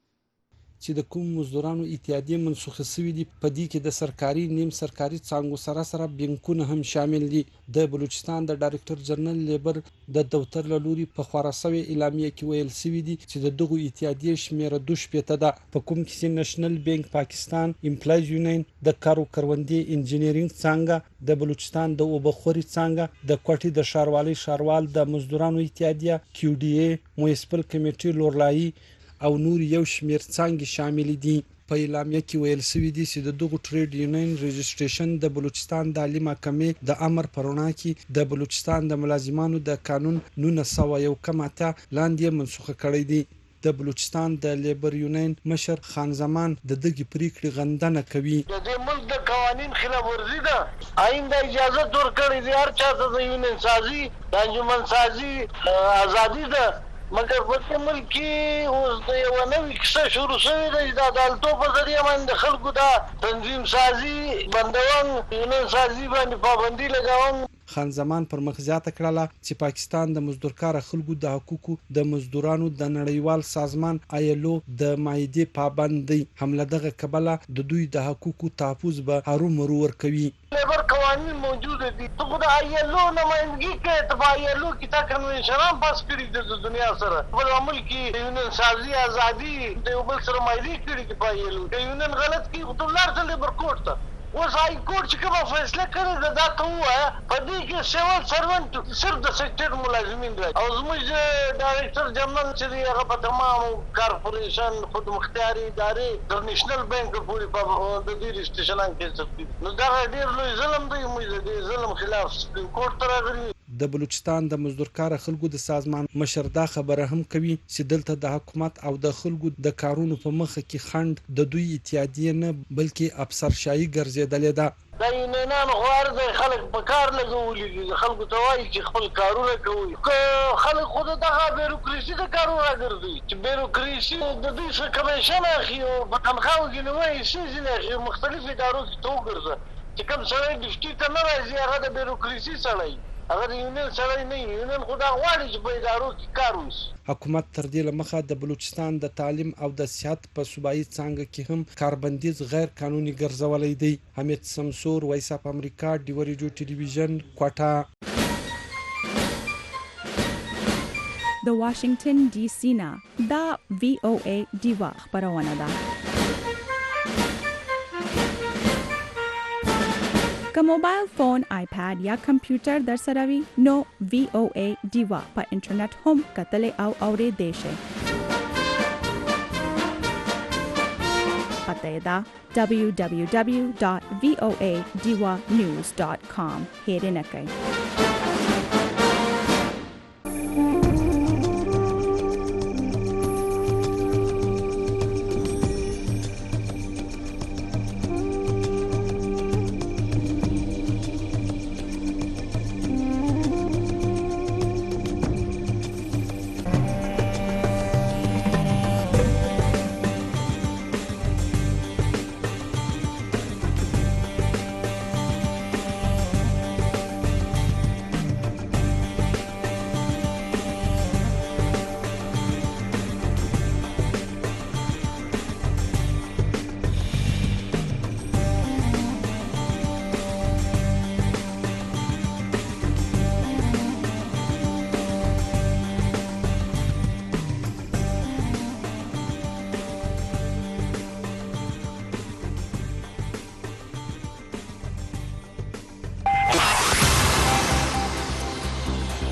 چې د کوم مزدورانو اتحادیه منسوخه شوې دي په دې کې د سرکاري نیم سرکاري څانګو سره سره بانکونه هم شامل دي د بلوچستان د ډایرکټر جنرال لیبر د دفتر له لوري په خوراسوي اعلامیه کې ویل شوی دي چې د دغه اتحادیه شمیره دوه شپېته ده په کوم کې چې نېشنل بانک پاکستان امپلایز یونین د کارو کروندې انجینیرینګ څانګه د بلوچستان د اوبخوري څانګه د کوټي د شاروالي شاروال د مزدورانو اتحادیه کیو ډي اي مویسپل کمیټې لورلای او نور یو شمیر څنګه شامل دي په اعلامیه کې ویل شوی دی چې د دغه ټریډ یونین ريجستریشن د بلوچستان د عالی محکمې د امر پرونه کې د بلوچستان د ملازمانو د قانون نونه سو یو کماته لاندې منسوخه کړی دی د بلوچستان د لیبر یونین مشر خان زمان د دغه پریکړې غندنه کوي د دې ملک د قوانین خلاف ورزي ده آئنده اجازه ورکړي دي هر چا ته د یونین سازي د انجمن سازي ازادي ده مګر په ملک کې اوس د یو نوې کیسه شروع شوې ده د عدالتو په ذریعہ باندې خلکو دا تنظیم سازي بندوان یونین سازي باندې پابندي لګاون خان زمان پر مخ زیاته کړله چې پاکستان د مزدورکار خلکو د حقوقو د مزدورانو د نړیوال سازمان آیلو د مایده پابند دی حمله دغه کبله د دوی د حقوقو تحفظ به هرومرو ورکوي لیبر قوانین موجود دي ته خو د آیلو نمائندګي کې ته آیلو کې تا کنوینشن پاس کړی د دنیا سره په عمل کې یونین سازي ازادي د بل سره مایدي کړی په آیلو د یونین غلط کې خپلار ته لیبر کوټ ته اوس هاي کورټ چې کومه فیصله کړې ده دا ته وایه په دې کې سیول سروانټ صرف د سیکټر ملازمین دي او زموږ ډایرکټر جنرال چې دی هغه په تمام کارپوریشن خود مختاري ادارې د نېشنل بانک پورې په د دې ريجستریشن کې څه نو دا ډېر لوی ظلم دی موږ د دې ظلم خلاف سپریم کورټ ته راغلي د بلوچستان د مزدورکار خلکو د سازمان مشر دا خبره هم کوي چې دلته د حکومت او د خلکو د کارونو په مخ کې خند د دوی اتحادیه نه بلکې افسرشاهي ګرځیدلې ده دا یونینان غوار د خلک په کار لګولي دي خلکو ته وایي چې خپل کارونه کوي که خلک خود دغه بیروکراسي د کارونه راګرځي چې بیروکراسي د دوی څخه کمیشن اخلي او په تنخواو کې نه وایي چې اخلي مختلف ادارو کې ته وګرځه چې کوم سړی ډیپټي ته نه راځي هغه د بیروکراسي سړی اگر یونین سره نه یونین خدا غواړي چې په ادارو کې کار وشي حکومت تر دې لمخه د بلوچستان د تعلیم او د صحت په صوبایي څنګه کې هم کاربندیز غیر قانوني ګرځولې دی حمید سمسور وایس اف امریکا ډیو ریډیو ټلویزیون کوټا د واشنگټن ډي سي نه دا وی او ای دیوا خبرونه ده که موبایل فون آیپاد یا کمپیوټر در سره وي نو وی او ای دیوا په انټرنیټ هم کتل او اوریدل شي پته دا دبلیو دبلیو دبلیو ډاٹ وی او ای دیوا نیوز ډاٹ کام هیرنه کوي